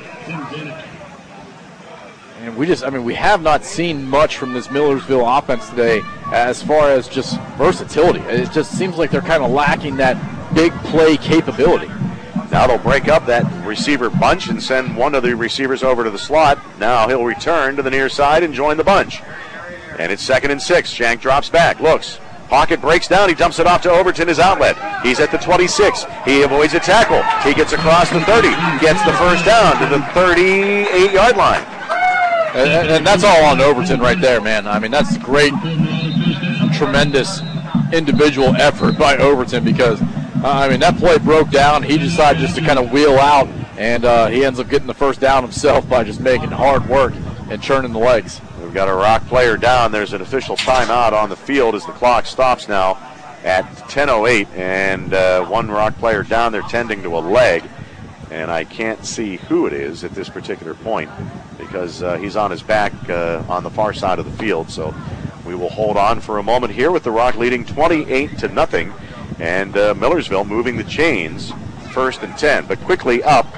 S2: And we just, I mean, we have not seen much from this Millersville offense today as far as just versatility. It just seems like they're kind of lacking that big play capability.
S1: Now they'll break up that receiver bunch and send one of the receivers over to the slot. Now he'll return to the near side and join the bunch. And it's second and six. Shank drops back, looks. Pocket breaks down. He dumps it off to Overton, his outlet. He's at the twenty-six. He avoids a tackle. He gets across the thirty. Gets the first down to the thirty-eight yard line.
S2: And, and that's all on Overton right there, man. I mean, that's great, tremendous individual effort by Overton because, uh, I mean, that play broke down. He decided just to kind of wheel out, and uh, he ends up getting the first down himself by just making hard work and churning the legs.
S1: We've got a Rock player down. There's an official timeout on the field as the clock stops now at ten oh eight, and uh, one Rock player down there tending to a leg. And I can't see who it is at this particular point because uh, he's on his back uh, on the far side of the field. So we will hold on for a moment here with the Rock leading twenty-eight to nothing, and uh, Millersville moving the chains, first and ten. But quickly up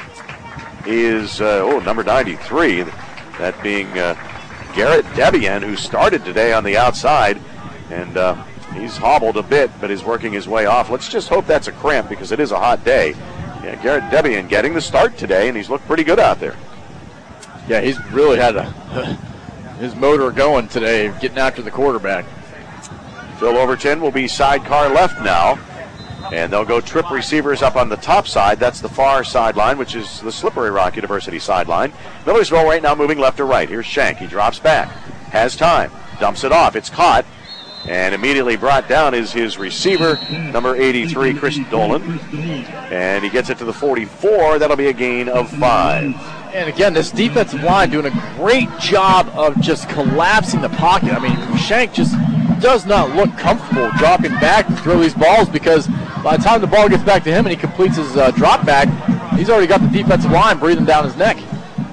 S1: is uh, oh number ninety-three, that being uh, Garrett Debian, who started today on the outside, and uh, he's hobbled a bit, but is working his way off. Let's just hope that's a cramp because it is a hot day. Yeah, Garrett Debian getting the start today, and he's looked pretty good out there.
S2: Yeah, he's really had a, his motor going today, getting after the quarterback.
S1: Phil Overton will be sidecar left now, and they'll go trip receivers up on the top side. That's the far sideline, which is the Slippery Rock University sideline. Millersville right now moving left to right. Here's Shank. He drops back, has time, dumps it off. It's caught. And immediately brought down is his receiver, number eighty-three, Chris Dolan. And he gets it to the forty-four. That'll be a gain of five.
S2: And again, this defensive line doing a great job of just collapsing the pocket. I mean, Shank just does not look comfortable dropping back to throw these balls because by the time the ball gets back to him and he completes his uh, drop back, he's already got the defensive line breathing down his neck.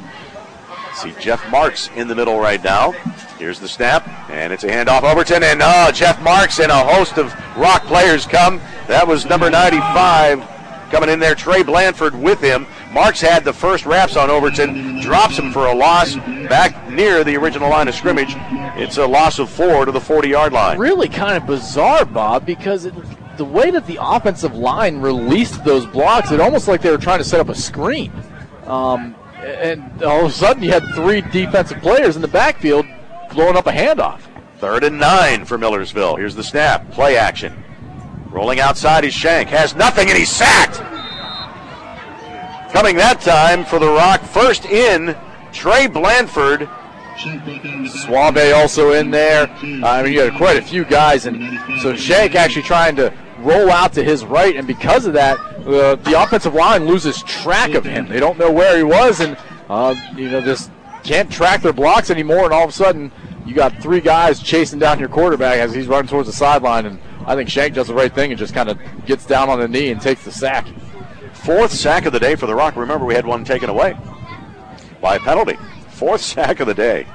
S1: See Jeff Marks in the middle right now. Here's the snap, and it's a handoff Overton, and oh, Jeff Marks and a host of Rock players come. That was number ninety-five coming in there, Trey Blanford with him. Marks had the first wraps on Overton, drops him for a loss back near the original line of scrimmage. It's a loss of four to the forty-yard line.
S2: Really kind of bizarre, Bob, because it, the way that the offensive line released those blocks, it almost like they were trying to set up a screen. Um, and all of a sudden you had three defensive players in the backfield blowing up a handoff.
S1: Third and nine for Millersville. Here's the snap. Play action. Rolling outside is Shank. Has nothing, and he's sacked. Coming that time for the Rock. First in, Trey Blanford.
S2: Suave also in there. I mean, you had quite a few guys, and so Shank actually trying to roll out to his right, and because of that, uh, the offensive line loses track of him. They don't know where he was, and uh, you know, just can't track their blocks anymore, and all of a sudden you got three guys chasing down your quarterback as he's running towards the sideline, and I think Shank does the right thing and just kind of gets down on the knee and takes the sack.
S1: Fourth sack of the day for the Rock. Remember, we had one taken away by a penalty. Fourth sack of the day.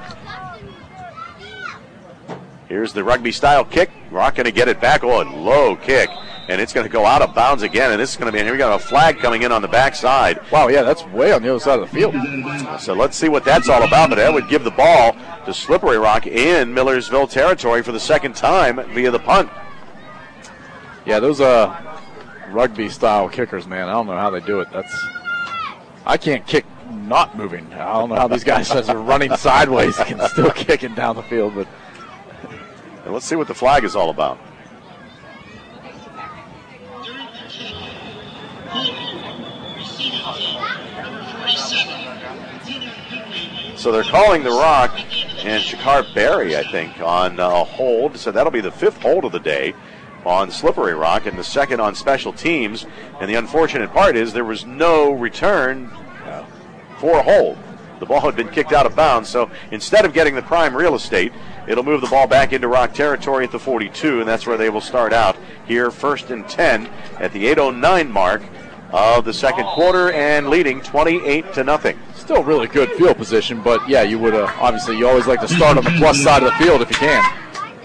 S1: Here's the rugby-style kick. Rock going to get it back. Oh, a low kick. And it's going to go out of bounds again. And this is going to be, here we got a flag coming in on the backside.
S2: Wow, yeah, that's way on the other side of the field.
S1: So let's see what that's all about. But that would give the ball to Slippery Rock in Millersville territory for the second time via the punt.
S2: Yeah, those uh, rugby-style kickers, man, I don't know how they do it. That's I can't kick not moving. I don't know how these guys as are running sideways can still kick it down the field. But
S1: and let's see what the flag is all about. So they're calling the Rock and Shakar Berry, I think, on a hold. So that'll be the fifth hold of the day on Slippery Rock and the second on special teams. And the unfortunate part is there was no return for a hold. The ball had been kicked out of bounds. So instead of getting the prime real estate, it'll move the ball back into Rock territory at the forty-two, and that's where they will start out here, first and ten at the eight oh nine mark of the second quarter, and leading twenty-eight to nothing.
S2: Still really good field position, but yeah, you would uh, obviously you always like to start on the plus side of the field if you can.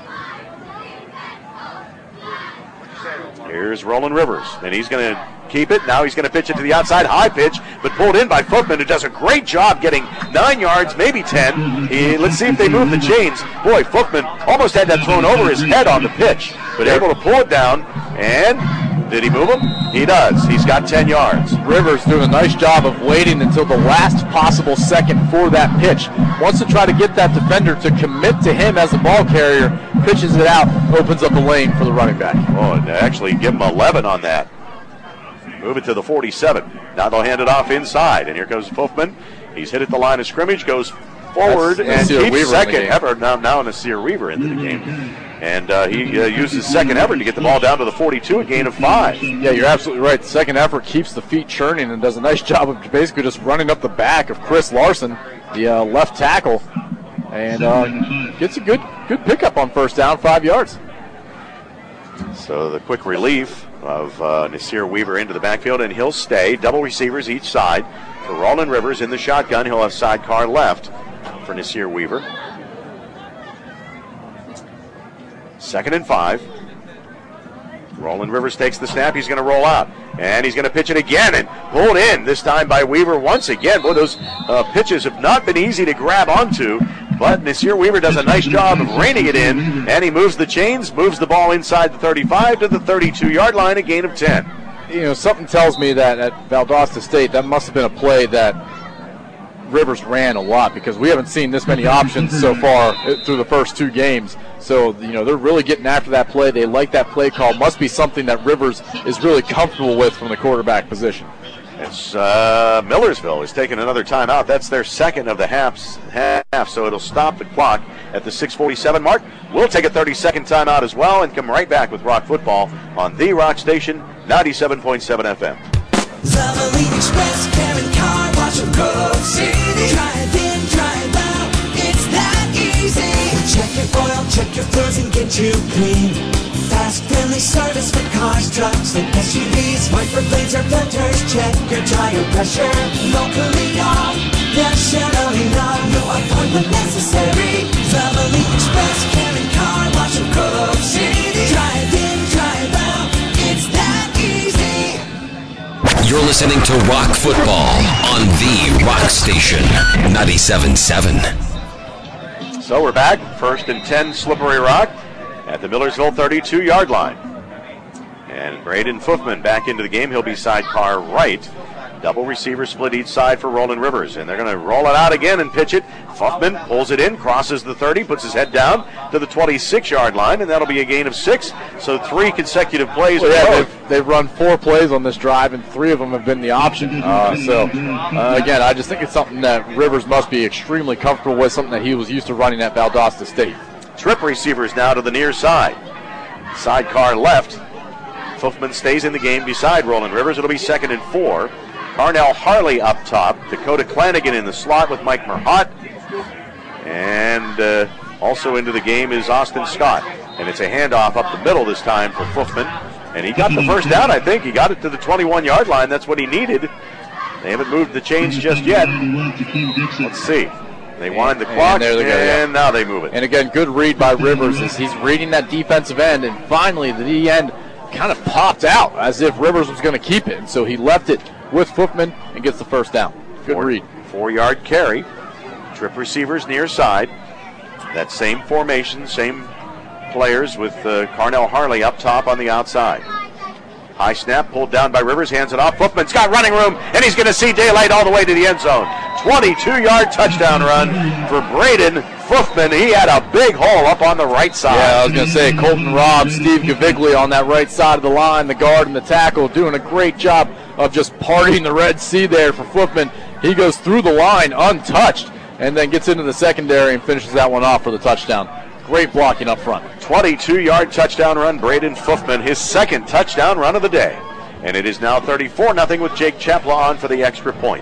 S1: Here's Roland Rivers, and he's going to keep it. Now he's going to pitch it to the outside, high pitch, but pulled in by Footman, who does a great job getting nine yards, maybe ten. He, let's see if they move the chains. Boy, Footman almost had that thrown over his head on the pitch, but able to pull it down. And did he move him? He does. He's got ten yards.
S2: Rivers doing a nice job of waiting until the last possible second for that pitch. Wants to try to get that defender to commit to him as the ball carrier, pitches it out, opens up a lane for the running back.
S1: Oh, and actually give him eleven on that. Move it to the forty-seven. Now they'll hand it off inside, and here goes Foofman. He's hit at the line of scrimmage, goes forward,
S2: That's
S1: and keeps
S2: Weaver
S1: second effort. Now, now Nasir Weaver into the game. And uh, he uh, uses second effort to get the ball down to the forty-two, a gain of five.
S2: Yeah, you're absolutely right. The second effort keeps the feet churning and does a nice job of basically just running up the back of Chris Larson, the uh, left tackle, and uh, gets a good good pickup on first down, five yards.
S1: So the quick relief of uh, Nasir Weaver into the backfield, and he'll stay. Double receivers each side. For Roland Rivers in the shotgun, he'll have sidecar left for Nasir Weaver. Second and five. Roland Rivers takes the snap. He's going to roll out. And he's going to pitch it again and pulled in, this time by Weaver once again. Boy, those uh, pitches have not been easy to grab onto. But Nasir Weaver does a nice job of reining it in. And he moves the chains, moves the ball inside the thirty-five to the thirty-two-yard line, a gain of ten.
S2: You know, something tells me that at Valdosta State, that must have been a play that Rivers ran a lot, because we haven't seen this many options so far through the first two games. So, you know, they're really getting after that play. They like that play call. Must be something that Rivers is really comfortable with from the quarterback position.
S1: It's uh, Millersville is taking another timeout. That's their second of the halves, half, so it'll stop the clock at the six forty-seven mark. We'll take a thirty-second timeout as well and come right back with Rock Football on the Rock Station, ninety-seven point seven F M.
S3: Valvoline Express, Karen Car Wash of Grove City. Drive in, drive out, it's that easy. Check your oil, check your fluids, and get you clean. Fast, friendly service for cars, trucks, and S U Vs. Wiper blades or filters, check your tire pressure. Locally owned, nationally known, no appointment necessary. Valvoline Express, Karen Car Wash of Grove City. Drive in, drive out, it's that easy.
S9: You're listening to Rock Football on the Rock Station, ninety-seven point seven.
S1: So we're back, first and ten, Slippery Rock at the Millersville thirty-two-yard line. And Braden Fuffman back into the game. He'll be sidecar right. Double receiver split each side for Roland Rivers. And they're going to roll it out again and pitch it. Fuffman pulls it in, crosses the thirty, puts his head down to the twenty-six-yard line, and that'll be a gain of six. So three consecutive plays.
S2: Well, yeah, they've, they've run four plays on this drive, and three of them have been the option. Uh, so, uh, again, I just think it's something that Rivers must be extremely comfortable with, something that he was used to running at Valdosta State.
S1: Trip receivers now to the near side. Sidecar left. Fuffman stays in the game beside Roland Rivers. It'll be second and four. Carnell Harley up top. Dakota Clanigan in the slot with Mike Merhott. And uh, also into the game is Austin Scott. And it's a handoff up the middle this time for Fuffman. And he got the first down, I think. He got it to the twenty-one-yard line. That's what he needed. They haven't moved the chains just yet. Let's see. They wind the clock, and,
S2: there they go, yeah.
S1: and now they move it.
S2: And again, good read by Rivers as he's reading that defensive end, and finally the D end kind of popped out as if Rivers was going to keep it. And so he left it with Fuffman and gets the first down. Good
S1: Four,
S2: read.
S1: Four-yard carry. Trip receivers near side. That same formation, same players with uh, Carnell Harley up top on the outside. High snap pulled down by Rivers, hands it off. Fuffman's got running room, and he's going to see daylight all the way to the end zone. twenty-two-yard touchdown run for Braden Fuffman. He had a big hole up on the right side.
S2: Yeah, I was going to say Colton Robb, Steve Gaviglia on that right side of the line, the guard and the tackle doing a great job of just parting the Red Sea there for Fuffman. He goes through the line untouched and then gets into the secondary and finishes that one off for the touchdown. Great blocking up front.
S1: twenty-two-yard touchdown run, Braden Fuffman, his second touchdown run of the day. And it is now thirty-four nothing with Jake Chapla on for the extra point.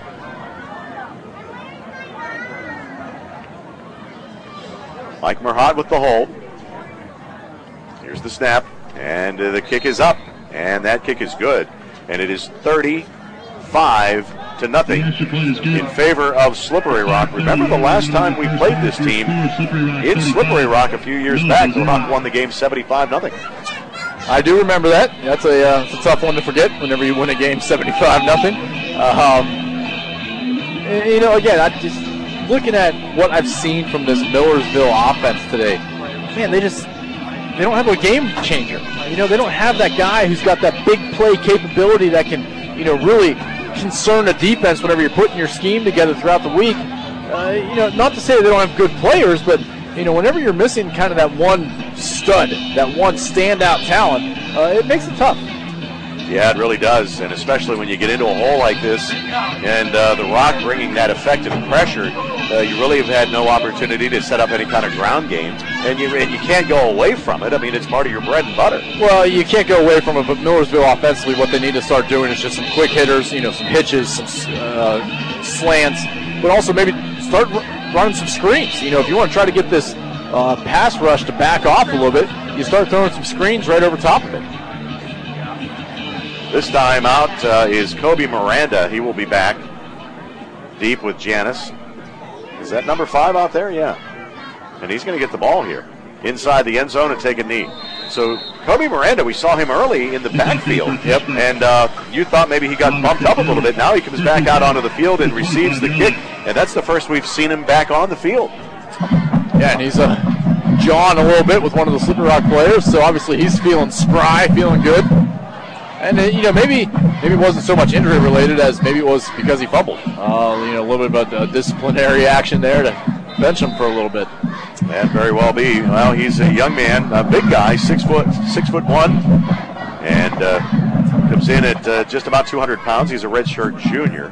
S1: Mike Merhott with the hold. Here's the snap, and uh, the kick is up, and that kick is good. And it is thirty-five to nothing in favor of Slippery Rock. Remember the last time we played this team in Slippery Rock a few years back, the Rock won the game seventy-five nothing.
S2: I do remember that. That's a, uh, that's a tough one to forget whenever you win a game seventy-five nothing. Um, you know, again, I just looking at what I've seen from this Millersville offense today, man, they just they don't have a game changer. You know, they don't have that guy who's got that big play capability that can, you know, really concern a defense whenever you're putting your scheme together throughout the week. Uh, you know, not to say they don't have good players, but, you know, whenever you're missing kind of that one stud, that one standout talent, uh, it makes it tough.
S1: Yeah, it really does, and especially when you get into a hole like this, and uh, the Rock bringing that effective pressure, uh, you really have had no opportunity to set up any kind of ground game, and you and you can't go away from it. I mean, it's part of your bread and butter.
S2: Well, you can't go away from it, but Millersville offensively, what they need to start doing is just some quick hitters, you know, some hitches, some uh, slants, but also maybe start r- running some screens. You know, if you want to try to get this uh, pass rush to back off a little bit, you start throwing some screens right over top of it.
S1: This time out uh, is Kobe Miranda. He will be back deep with Janice. Is that number five out there? Yeah. And he's going to get the ball here inside the end zone and take a knee. So Kobe Miranda, we saw him early in the backfield. Yep. And uh, you thought maybe he got bumped up a little bit. Now he comes back out onto the field and receives the kick. And that's the first we've seen him back on the field.
S2: Yeah, and he's uh, jawing a little bit with one of the Slippery Rock players. So obviously he's feeling spry, feeling good. And, uh, you know, maybe maybe it wasn't so much injury related as maybe it was because he fumbled. Uh, you know, a little bit about uh, disciplinary action there to bench him for a little bit.
S1: That very well be. Well, he's a young man, a big guy, six foot, six foot one, and uh, comes in at uh, just about two hundred pounds. He's a redshirt junior.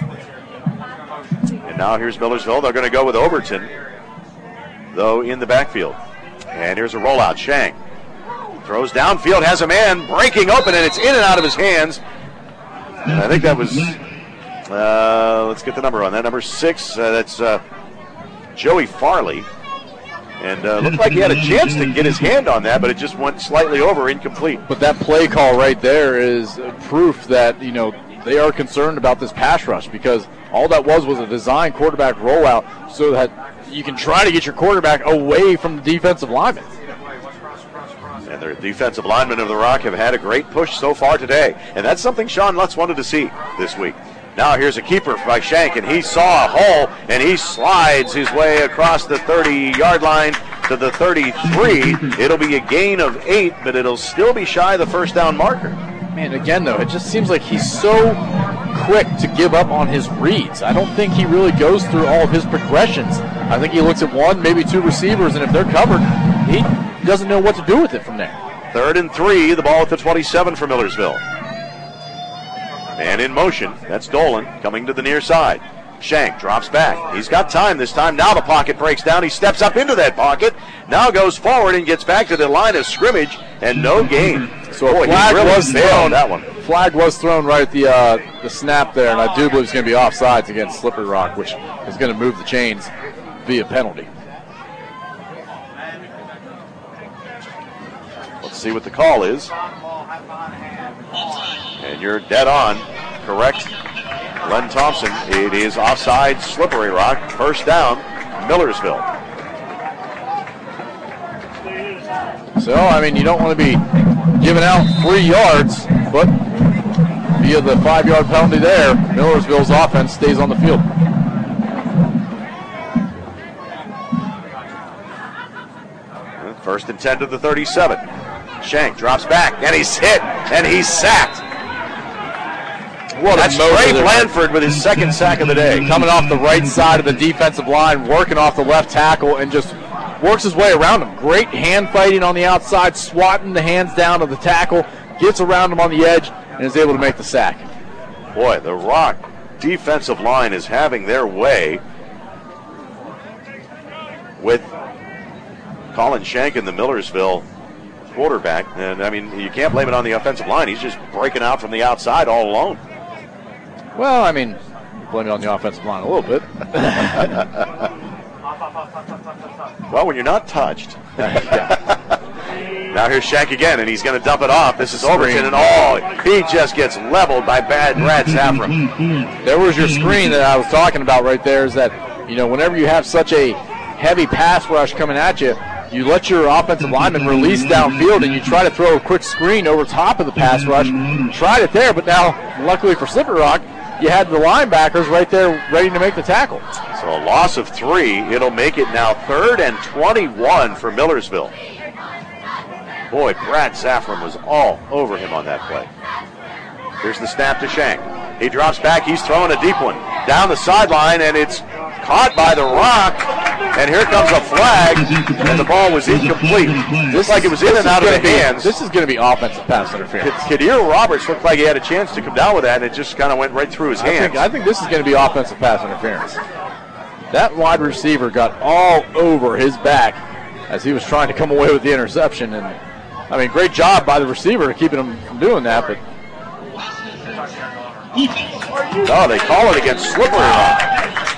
S1: And now here's Millersville. They're going to go with Overton, though, in the backfield. And here's a rollout. Shang throws downfield, has a man breaking open, and it's in and out of his hands. And I think that was, uh, let's get the number on that. Number six, uh, that's uh, Joey Farley. And uh, looked like he had a chance to get his hand on that, but it just went slightly over, incomplete.
S2: But that play call right there is proof that, you know, they are concerned about this pass rush, because all that was was a design quarterback rollout so that you can try to get your quarterback away from the defensive lineman.
S1: And the defensive linemen of the Rock have had a great push so far today, and that's something Sean Lutz wanted to see this week. Now here's a keeper by Shank, and he saw a hole, and he slides his way across the thirty-yard line to the thirty-three. It'll be a gain of eight, but it'll still be shy of the first down marker.
S2: Man, again, though, it just seems like he's so quick to give up on his reads. I don't think he really goes through all of his progressions. I think he looks at one, maybe two receivers, and if they're covered, he doesn't know what to do with it from there.
S1: Third and three, the ball at the twenty-seven for Millersville. Man in motion, that's Dolan coming to the near side. Shank drops back. He's got time this time. Now the pocket breaks down. He steps up into that pocket. Now goes forward and gets back to the line of scrimmage, and no gain.
S2: So
S1: Boy,
S2: a flag
S1: really
S2: was thrown.
S1: That one.
S2: Flag was thrown right at the uh, the snap there, and I do believe it's going to be offsides against Slippery Rock, which is going to move the chains via penalty.
S1: Let's see what the call is. And you're dead on. Correct, Glenn Thompson. It is offside, Slippery Rock. First down, Millersville.
S2: So, I mean, you don't want to be giving out free yards, but via the five-yard penalty there, Millersville's offense stays on the field.
S1: First and ten to the thirty-seven. Shank drops back, and he's hit, and he's sacked.
S2: What
S1: That's Trey Blanford with his second sack of the day.
S2: Coming off the right side of the defensive line, working off the left tackle, and just works his way around him. Great hand fighting on the outside, swatting the hands down of the tackle, gets around him on the edge, and is able to make the sack.
S1: Boy, the Rock defensive line is having their way with Colin Shank and the Millersville quarterback. And, I mean, you can't blame it on the offensive line. He's just breaking out from the outside all alone.
S2: Well, I mean, blame it on the offensive line a little bit.
S1: Well, when you're not touched. Now here's Shank again, and he's going to dump it off. This is Overton, and oh, he just gets leveled by bad Brad Saffron.
S2: There was your screen that I was talking about right there, is that, you know, whenever you have such a heavy pass rush coming at you, you let your offensive lineman release downfield, and you try to throw a quick screen over top of the pass rush. Tried it there, but now, luckily for Slippery Rock, you had the linebackers right there ready to make the tackle.
S1: So a loss of three. It'll make it now third and twenty-one for Millersville. Boy, Brad Saffron was all over him on that play. Here's the snap to Shank. He drops back. He's throwing a deep one down the sideline, and it's caught by the Rock. And here comes a flag, and the ball was incomplete. This like it was in and out of the hands.
S2: This is going to be offensive pass interference.
S1: Kadir Roberts looked like he had a chance to come down with that, and it just kind of went right through his hands.
S2: I think, I think this is going to be offensive pass interference. That wide receiver got all over his back as he was trying to come away with the interception. And, I mean, great job by the receiver keeping him from doing that, but
S1: oh, they call it against Slippery Rock.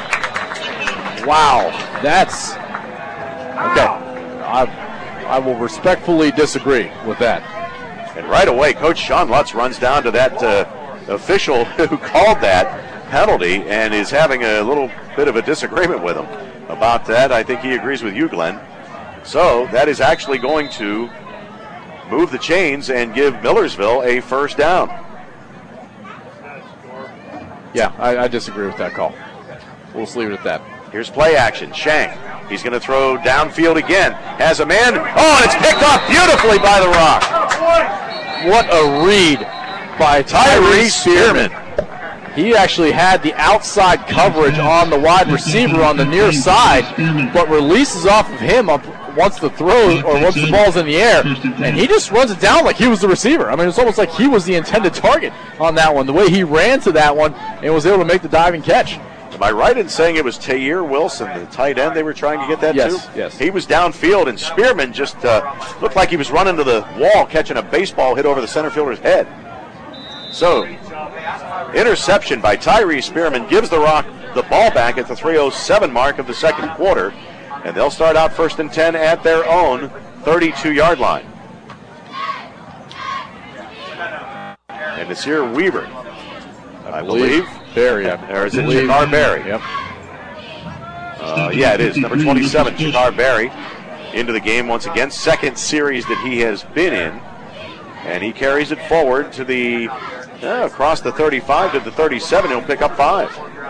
S2: Wow, that's okay. I, I will respectfully disagree with that.
S1: And right away, Coach Sean Lutz runs down to that uh, official who called that penalty and is having a little bit of a disagreement with him about that. I think he agrees with you, Glenn. So that is actually going to move the chains and give Millersville a first down.
S2: Yeah, I, I disagree with that call. We'll just leave it at that.
S1: Here's play action. Shank. He's going to throw downfield again. Has a man. Oh, and it's picked off beautifully by the Rock.
S2: What a read by Tyree Spearman. He actually had the outside coverage on the wide receiver on the near side, but releases off of him up once the throw or once the ball's in the air, and he just runs it down like he was the receiver. I mean, it's almost like he was the intended target on that one, the way he ran to that one and was able to make the diving catch.
S1: Am I right in saying it was Tayer Wilson, the tight end, they were trying to get that
S2: yes,
S1: to?
S2: Yes,
S1: He was downfield, and Spearman just uh, looked like he was running to the wall, catching a baseball hit over the center fielder's head. So, interception by Tyree Spearman gives the Rock the ball back at the three oh seven mark of the second quarter, and they'll start out first and ten at their own thirty-two-yard line. And it's here Weaver, I, I believe.
S2: believe. Barry,
S1: or is it Jakar Barry?
S2: Yep.
S1: Uh, yeah, it is. Number twenty-seven, Jakar Barry. into the game once again. Second series that he has been in. And he carries it forward to the, uh, across the thirty-five to the thirty-seven. He'll pick up five.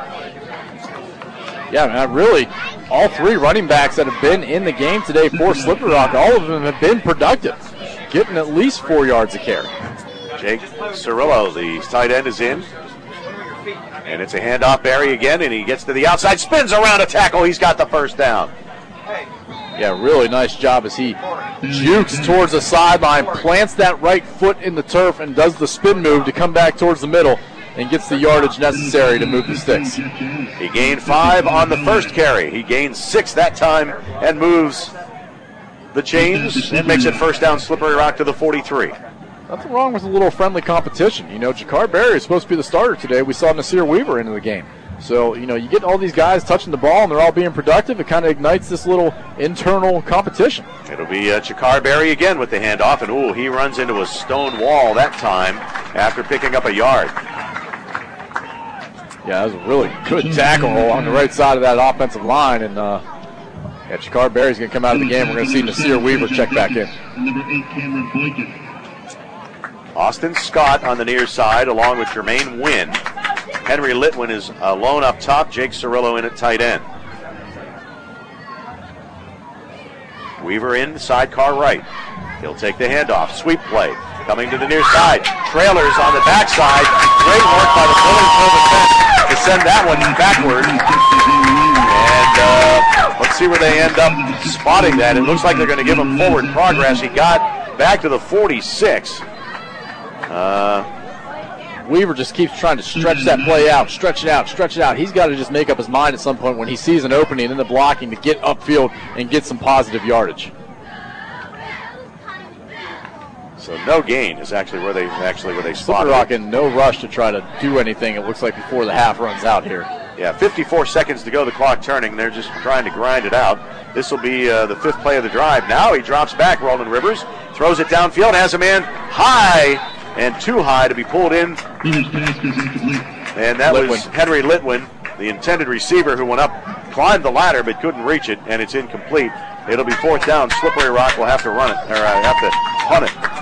S2: Yeah, man, really, all three running backs that have been in the game today for Slippery Rock, all of them have been productive, getting at least four yards a carry.
S1: Jake Cirillo, the tight end, is in. And it's a handoff, Barry again, and he gets to the outside, spins around a tackle. He's got the first down.
S2: Yeah, really nice job as he jukes towards the sideline, plants that right foot in the turf, and does the spin move to come back towards the middle and gets the yardage necessary to move the sticks.
S1: He gained five on the first carry. He gained six that time and moves the chains and makes it first down, Slippery Rock to the forty-three.
S2: Nothing wrong with a little friendly competition. You know, Jakar Berry is supposed to be the starter today. We saw Nasir Weaver into the game. So, you know, you get all these guys touching the ball and they're all being productive. It kind of ignites this little internal competition.
S1: It'll be uh, Jakar Berry again with the handoff, and ooh, he runs into a stone wall that time after picking up a yard.
S2: Yeah, that was a really good tackle on the right side of that offensive line, and uh, yeah, Jakar Berry's going to come out of the game. We're going to see Nasir Weaver check back in.
S1: Austin Scott on the near side along with Jermaine Wynn. Henry Litwin is alone up top. Jake Cirillo in at tight end. Weaver in, sidecar right. He'll take the handoff. Sweep play. Coming to the near side. Trailers on the backside. Great work by the Billings defense to send that one backward. And uh, let's see where they end up spotting that. It looks like they're going to give him forward progress. He got back to the forty-six. Uh,
S2: Weaver just keeps trying to stretch that play out, stretch it out, stretch it out. He's got to just make up his mind at some point when he sees an opening in the blocking to get upfield and get some positive yardage.
S1: So no gain is actually where they actually where they
S2: Slippery
S1: spotted
S2: Rock
S1: it.
S2: in no rush to try to do anything. It looks like before the half runs out here.
S1: Yeah, fifty-four seconds to go. The clock turning. They're just trying to grind it out. This will be uh, the fifth play of the drive. Now he drops back. Roland Rivers throws it downfield. Has a man high. And too high to be pulled in. And that
S2: Litwin.
S1: was Henry Litwin, the intended receiver who went up, climbed the ladder but couldn't reach it, and it's incomplete. It'll be fourth down. Slippery Rock will have to run it, or uh, have to punt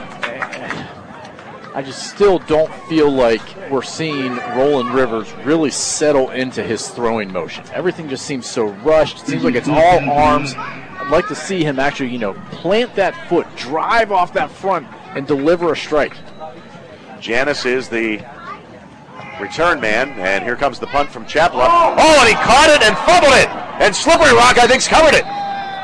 S1: it.
S2: I just still don't feel like we're seeing Roland Rivers really settle into his throwing motion. Everything just seems so rushed. It seems like it's all arms. I'd like to see him actually, you know, plant that foot, drive off that front, and deliver a strike.
S1: Janis is the return man, and here comes the punt from Chapla. Oh, and he caught it and fumbled it, and Slippery Rock, I think's covered it.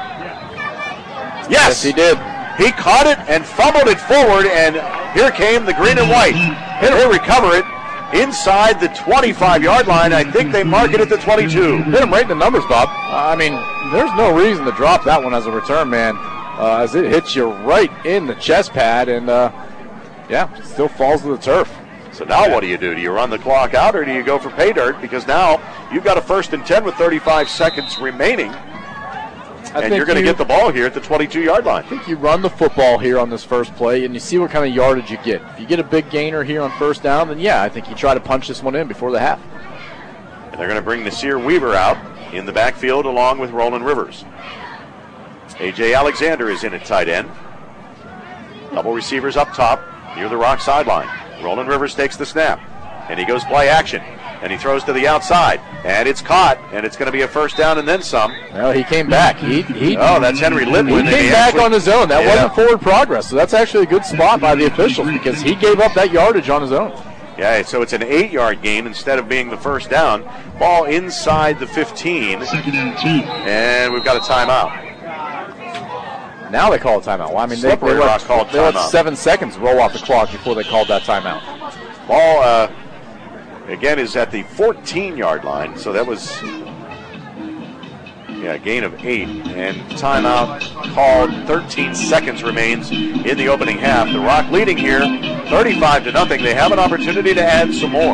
S1: Yes,
S2: yes, he did.
S1: He caught it and fumbled it forward, and here came the green and white. He'll recover it inside the twenty-five-yard line. I think they mark it at the twenty-two.
S2: Hit him right in the numbers, Bob. I mean, there's no reason to drop that one as a return man, uh, as it hits you right in the chest pad, and uh, yeah, it still falls to the turf.
S1: So now what do you do? Do you run the clock out, or do you go for pay dirt? Because now you've got a first and ten with thirty-five seconds remaining.
S2: I
S1: and you're going to get the ball here at the twenty-two-yard line.
S2: I think you run the football here on this first play, and you see what kind of yardage you get. If you get a big gainer here on first down, then yeah, I think you try to punch this one in before the half.
S1: And they're going to bring Nasir Weaver out in the backfield along with Roland Rivers. A J Alexander is in at tight end. Double receivers up top near the Rock sideline. Roland Rivers takes the snap, and he goes play action. And he throws to the outside, and it's caught, and it's going to be a first down and then some.
S2: Well, he came back. He, he
S1: oh, that's Henry Litwin.
S2: He came
S1: he
S2: back
S1: actually,
S2: on his own. That
S1: yeah.
S2: wasn't forward progress, so that's actually a good spot by the officials because he gave up that yardage on his own.
S1: Yeah, so it's an eight-yard gain instead of being the first down. Ball inside the fifteen, and we've got a timeout.
S2: Now they call a timeout. Well, I mean, they,
S1: Slippery
S2: they,
S1: Rock
S2: let,
S1: called
S2: they let
S1: timeout.
S2: seven seconds roll off the clock before they called that timeout.
S1: Ball, uh, again, is at the fourteen-yard line, so that was yeah, a gain of eight. And timeout called. thirteen seconds remains in the opening half. The Rock leading here, thirty-five to nothing. They have an opportunity to add some more.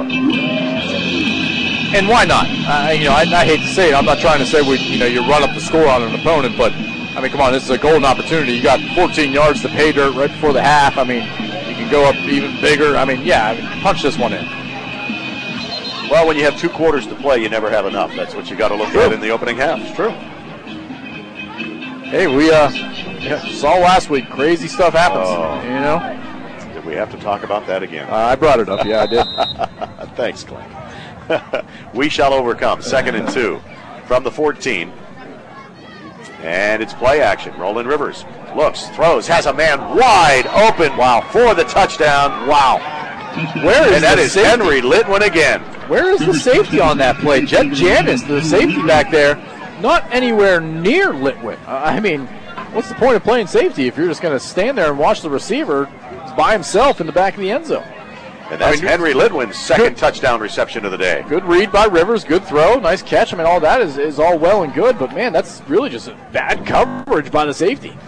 S2: And why not? Uh, you know, I, I hate to say it. I'm not trying to say we, you know, you run up the score on an opponent, but I mean, come on, this is a golden opportunity. You got fourteen yards to pay dirt right before the half. I mean, you can go up even bigger. I mean, yeah, I mean, punch this one in.
S1: Well, when you have two quarters to play, you never have enough. That's what you got to look
S2: True.
S1: at in the opening half.
S2: It's true. Hey, we uh, Yeah, saw last week. Crazy stuff happens.
S1: Oh.
S2: You know.
S1: Did we have to talk about that again?
S2: Uh, I brought it up. Yeah, I did.
S1: Thanks, Clint. We shall overcome. Second and two from the fourteen. And it's play action. Roland Rivers looks, throws, has a man wide open. Wow, for the touchdown. Wow.
S2: Where is
S1: and that
S2: the
S1: is
S2: safety?
S1: Henry Litwin again.
S2: Where is the safety on that play? Jet Janis, the safety back there, not anywhere near Litwin. Uh, I mean, what's the point of playing safety if you're just going to stand there and watch the receiver by himself in the back of the end zone?
S1: And that's
S2: I mean,
S1: Henry Litwin's second
S2: good,
S1: touchdown reception of the day.
S2: Good read by Rivers, good throw, nice catch. I mean, all that is, is all well and good, but, man, that's really just a bad coverage by the safety.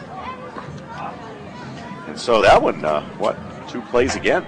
S1: And so that one, uh, what, two plays again.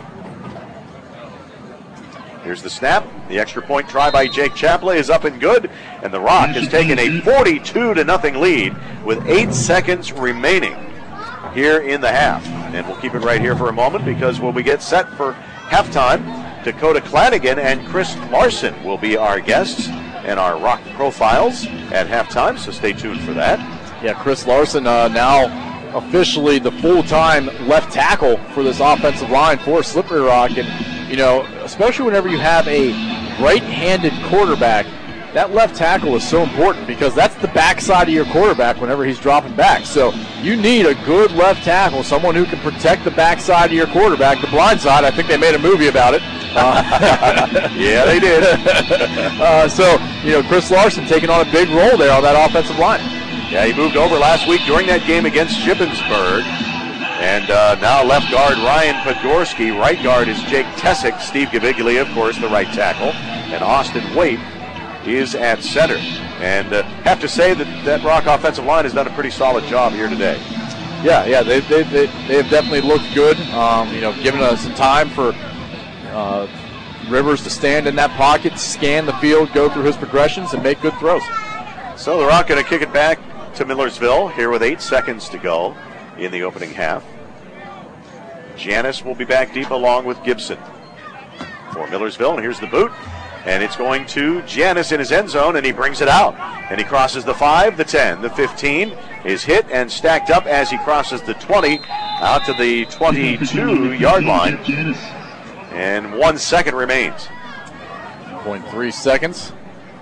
S1: Here's the snap. The extra point try by Jake Chapley is up and good, and the Rock has taken a forty-two to nothing lead with eight seconds remaining here in the half. And we'll keep it right here for a moment because when we get set for halftime, Dakota Clanigan and Chris Larson will be our guests and our Rock profiles at halftime, so stay tuned for that.
S2: Yeah, Chris Larson uh, now officially the full-time left tackle for this offensive line for Slippery Rock. And, you know, especially whenever you have a right-handed quarterback, that left tackle is so important because that's the backside of your quarterback whenever he's dropping back. So you need a good left tackle, someone who can protect the backside of your quarterback, the blind side. I think they made a movie about it. Uh,
S1: yeah, they did.
S2: uh, so, you know, Chris Larson taking on a big role there on that offensive line.
S1: Yeah, he moved over last week during that game against Shippensburg. And uh, now left guard Ryan Podgorski. Right guard is Jake Tessick. Steve Gaviglia, of course, the right tackle. And Austin Waite is at center. And uh, have to say that that Rock offensive line has done a pretty solid job here today.
S2: Yeah, yeah, they they they, they have definitely looked good. Um, you know, giving us some time for uh, Rivers to stand in that pocket, scan the field, go through his progressions, and make good throws.
S1: So the Rock going to kick it back to Millersville here with eight seconds to go in the opening half. Janis will be back deep along with Gibson for Millersville, and here's the boot. And it's going to Janis in his end zone, and he brings it out. And he crosses the five, the ten, the fifteen. Is hit and stacked up as he crosses the twenty out to the twenty-two-yard line. And one second remains.
S2: zero point three seconds.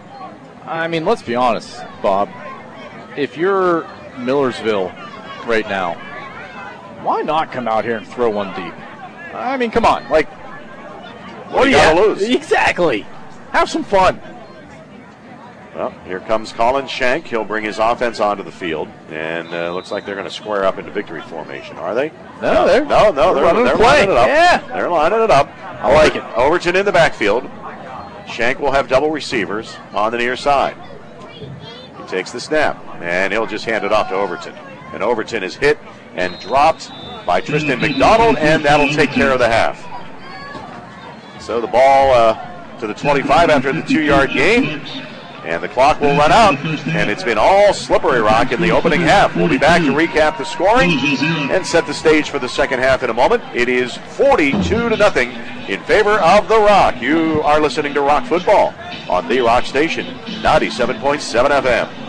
S2: I mean, let's be honest, Bob. If you're Millersville right now, why not come out here and throw one deep? I mean, come on. Like,
S1: what do you got to lose?
S2: Exactly. Have some fun.
S1: Well, here comes Colin Shank. He'll bring his offense onto the field, and uh, looks like they're going to square up into victory formation. Are they?
S2: No, they're
S1: no, no, they're,
S2: running
S1: they're
S2: play.
S1: lining it up.
S2: Yeah,
S1: they're lining it up.
S2: I like it.
S1: Overton in the backfield. Shank will have double receivers on the near side. He takes the snap, and he'll just hand it off to Overton. And Overton is hit and dropped by Tristan McDonald, and that'll take care of the half. So the ball uh, to the twenty-five after the two-yard gain. And the clock will run out, and it's been all Slippery Rock in the opening half. We'll be back to recap the scoring and set the stage for the second half in a moment. It is forty-two to nothing in favor of the Rock. You are listening to Rock Football on the Rock Station, ninety-seven point seven F M.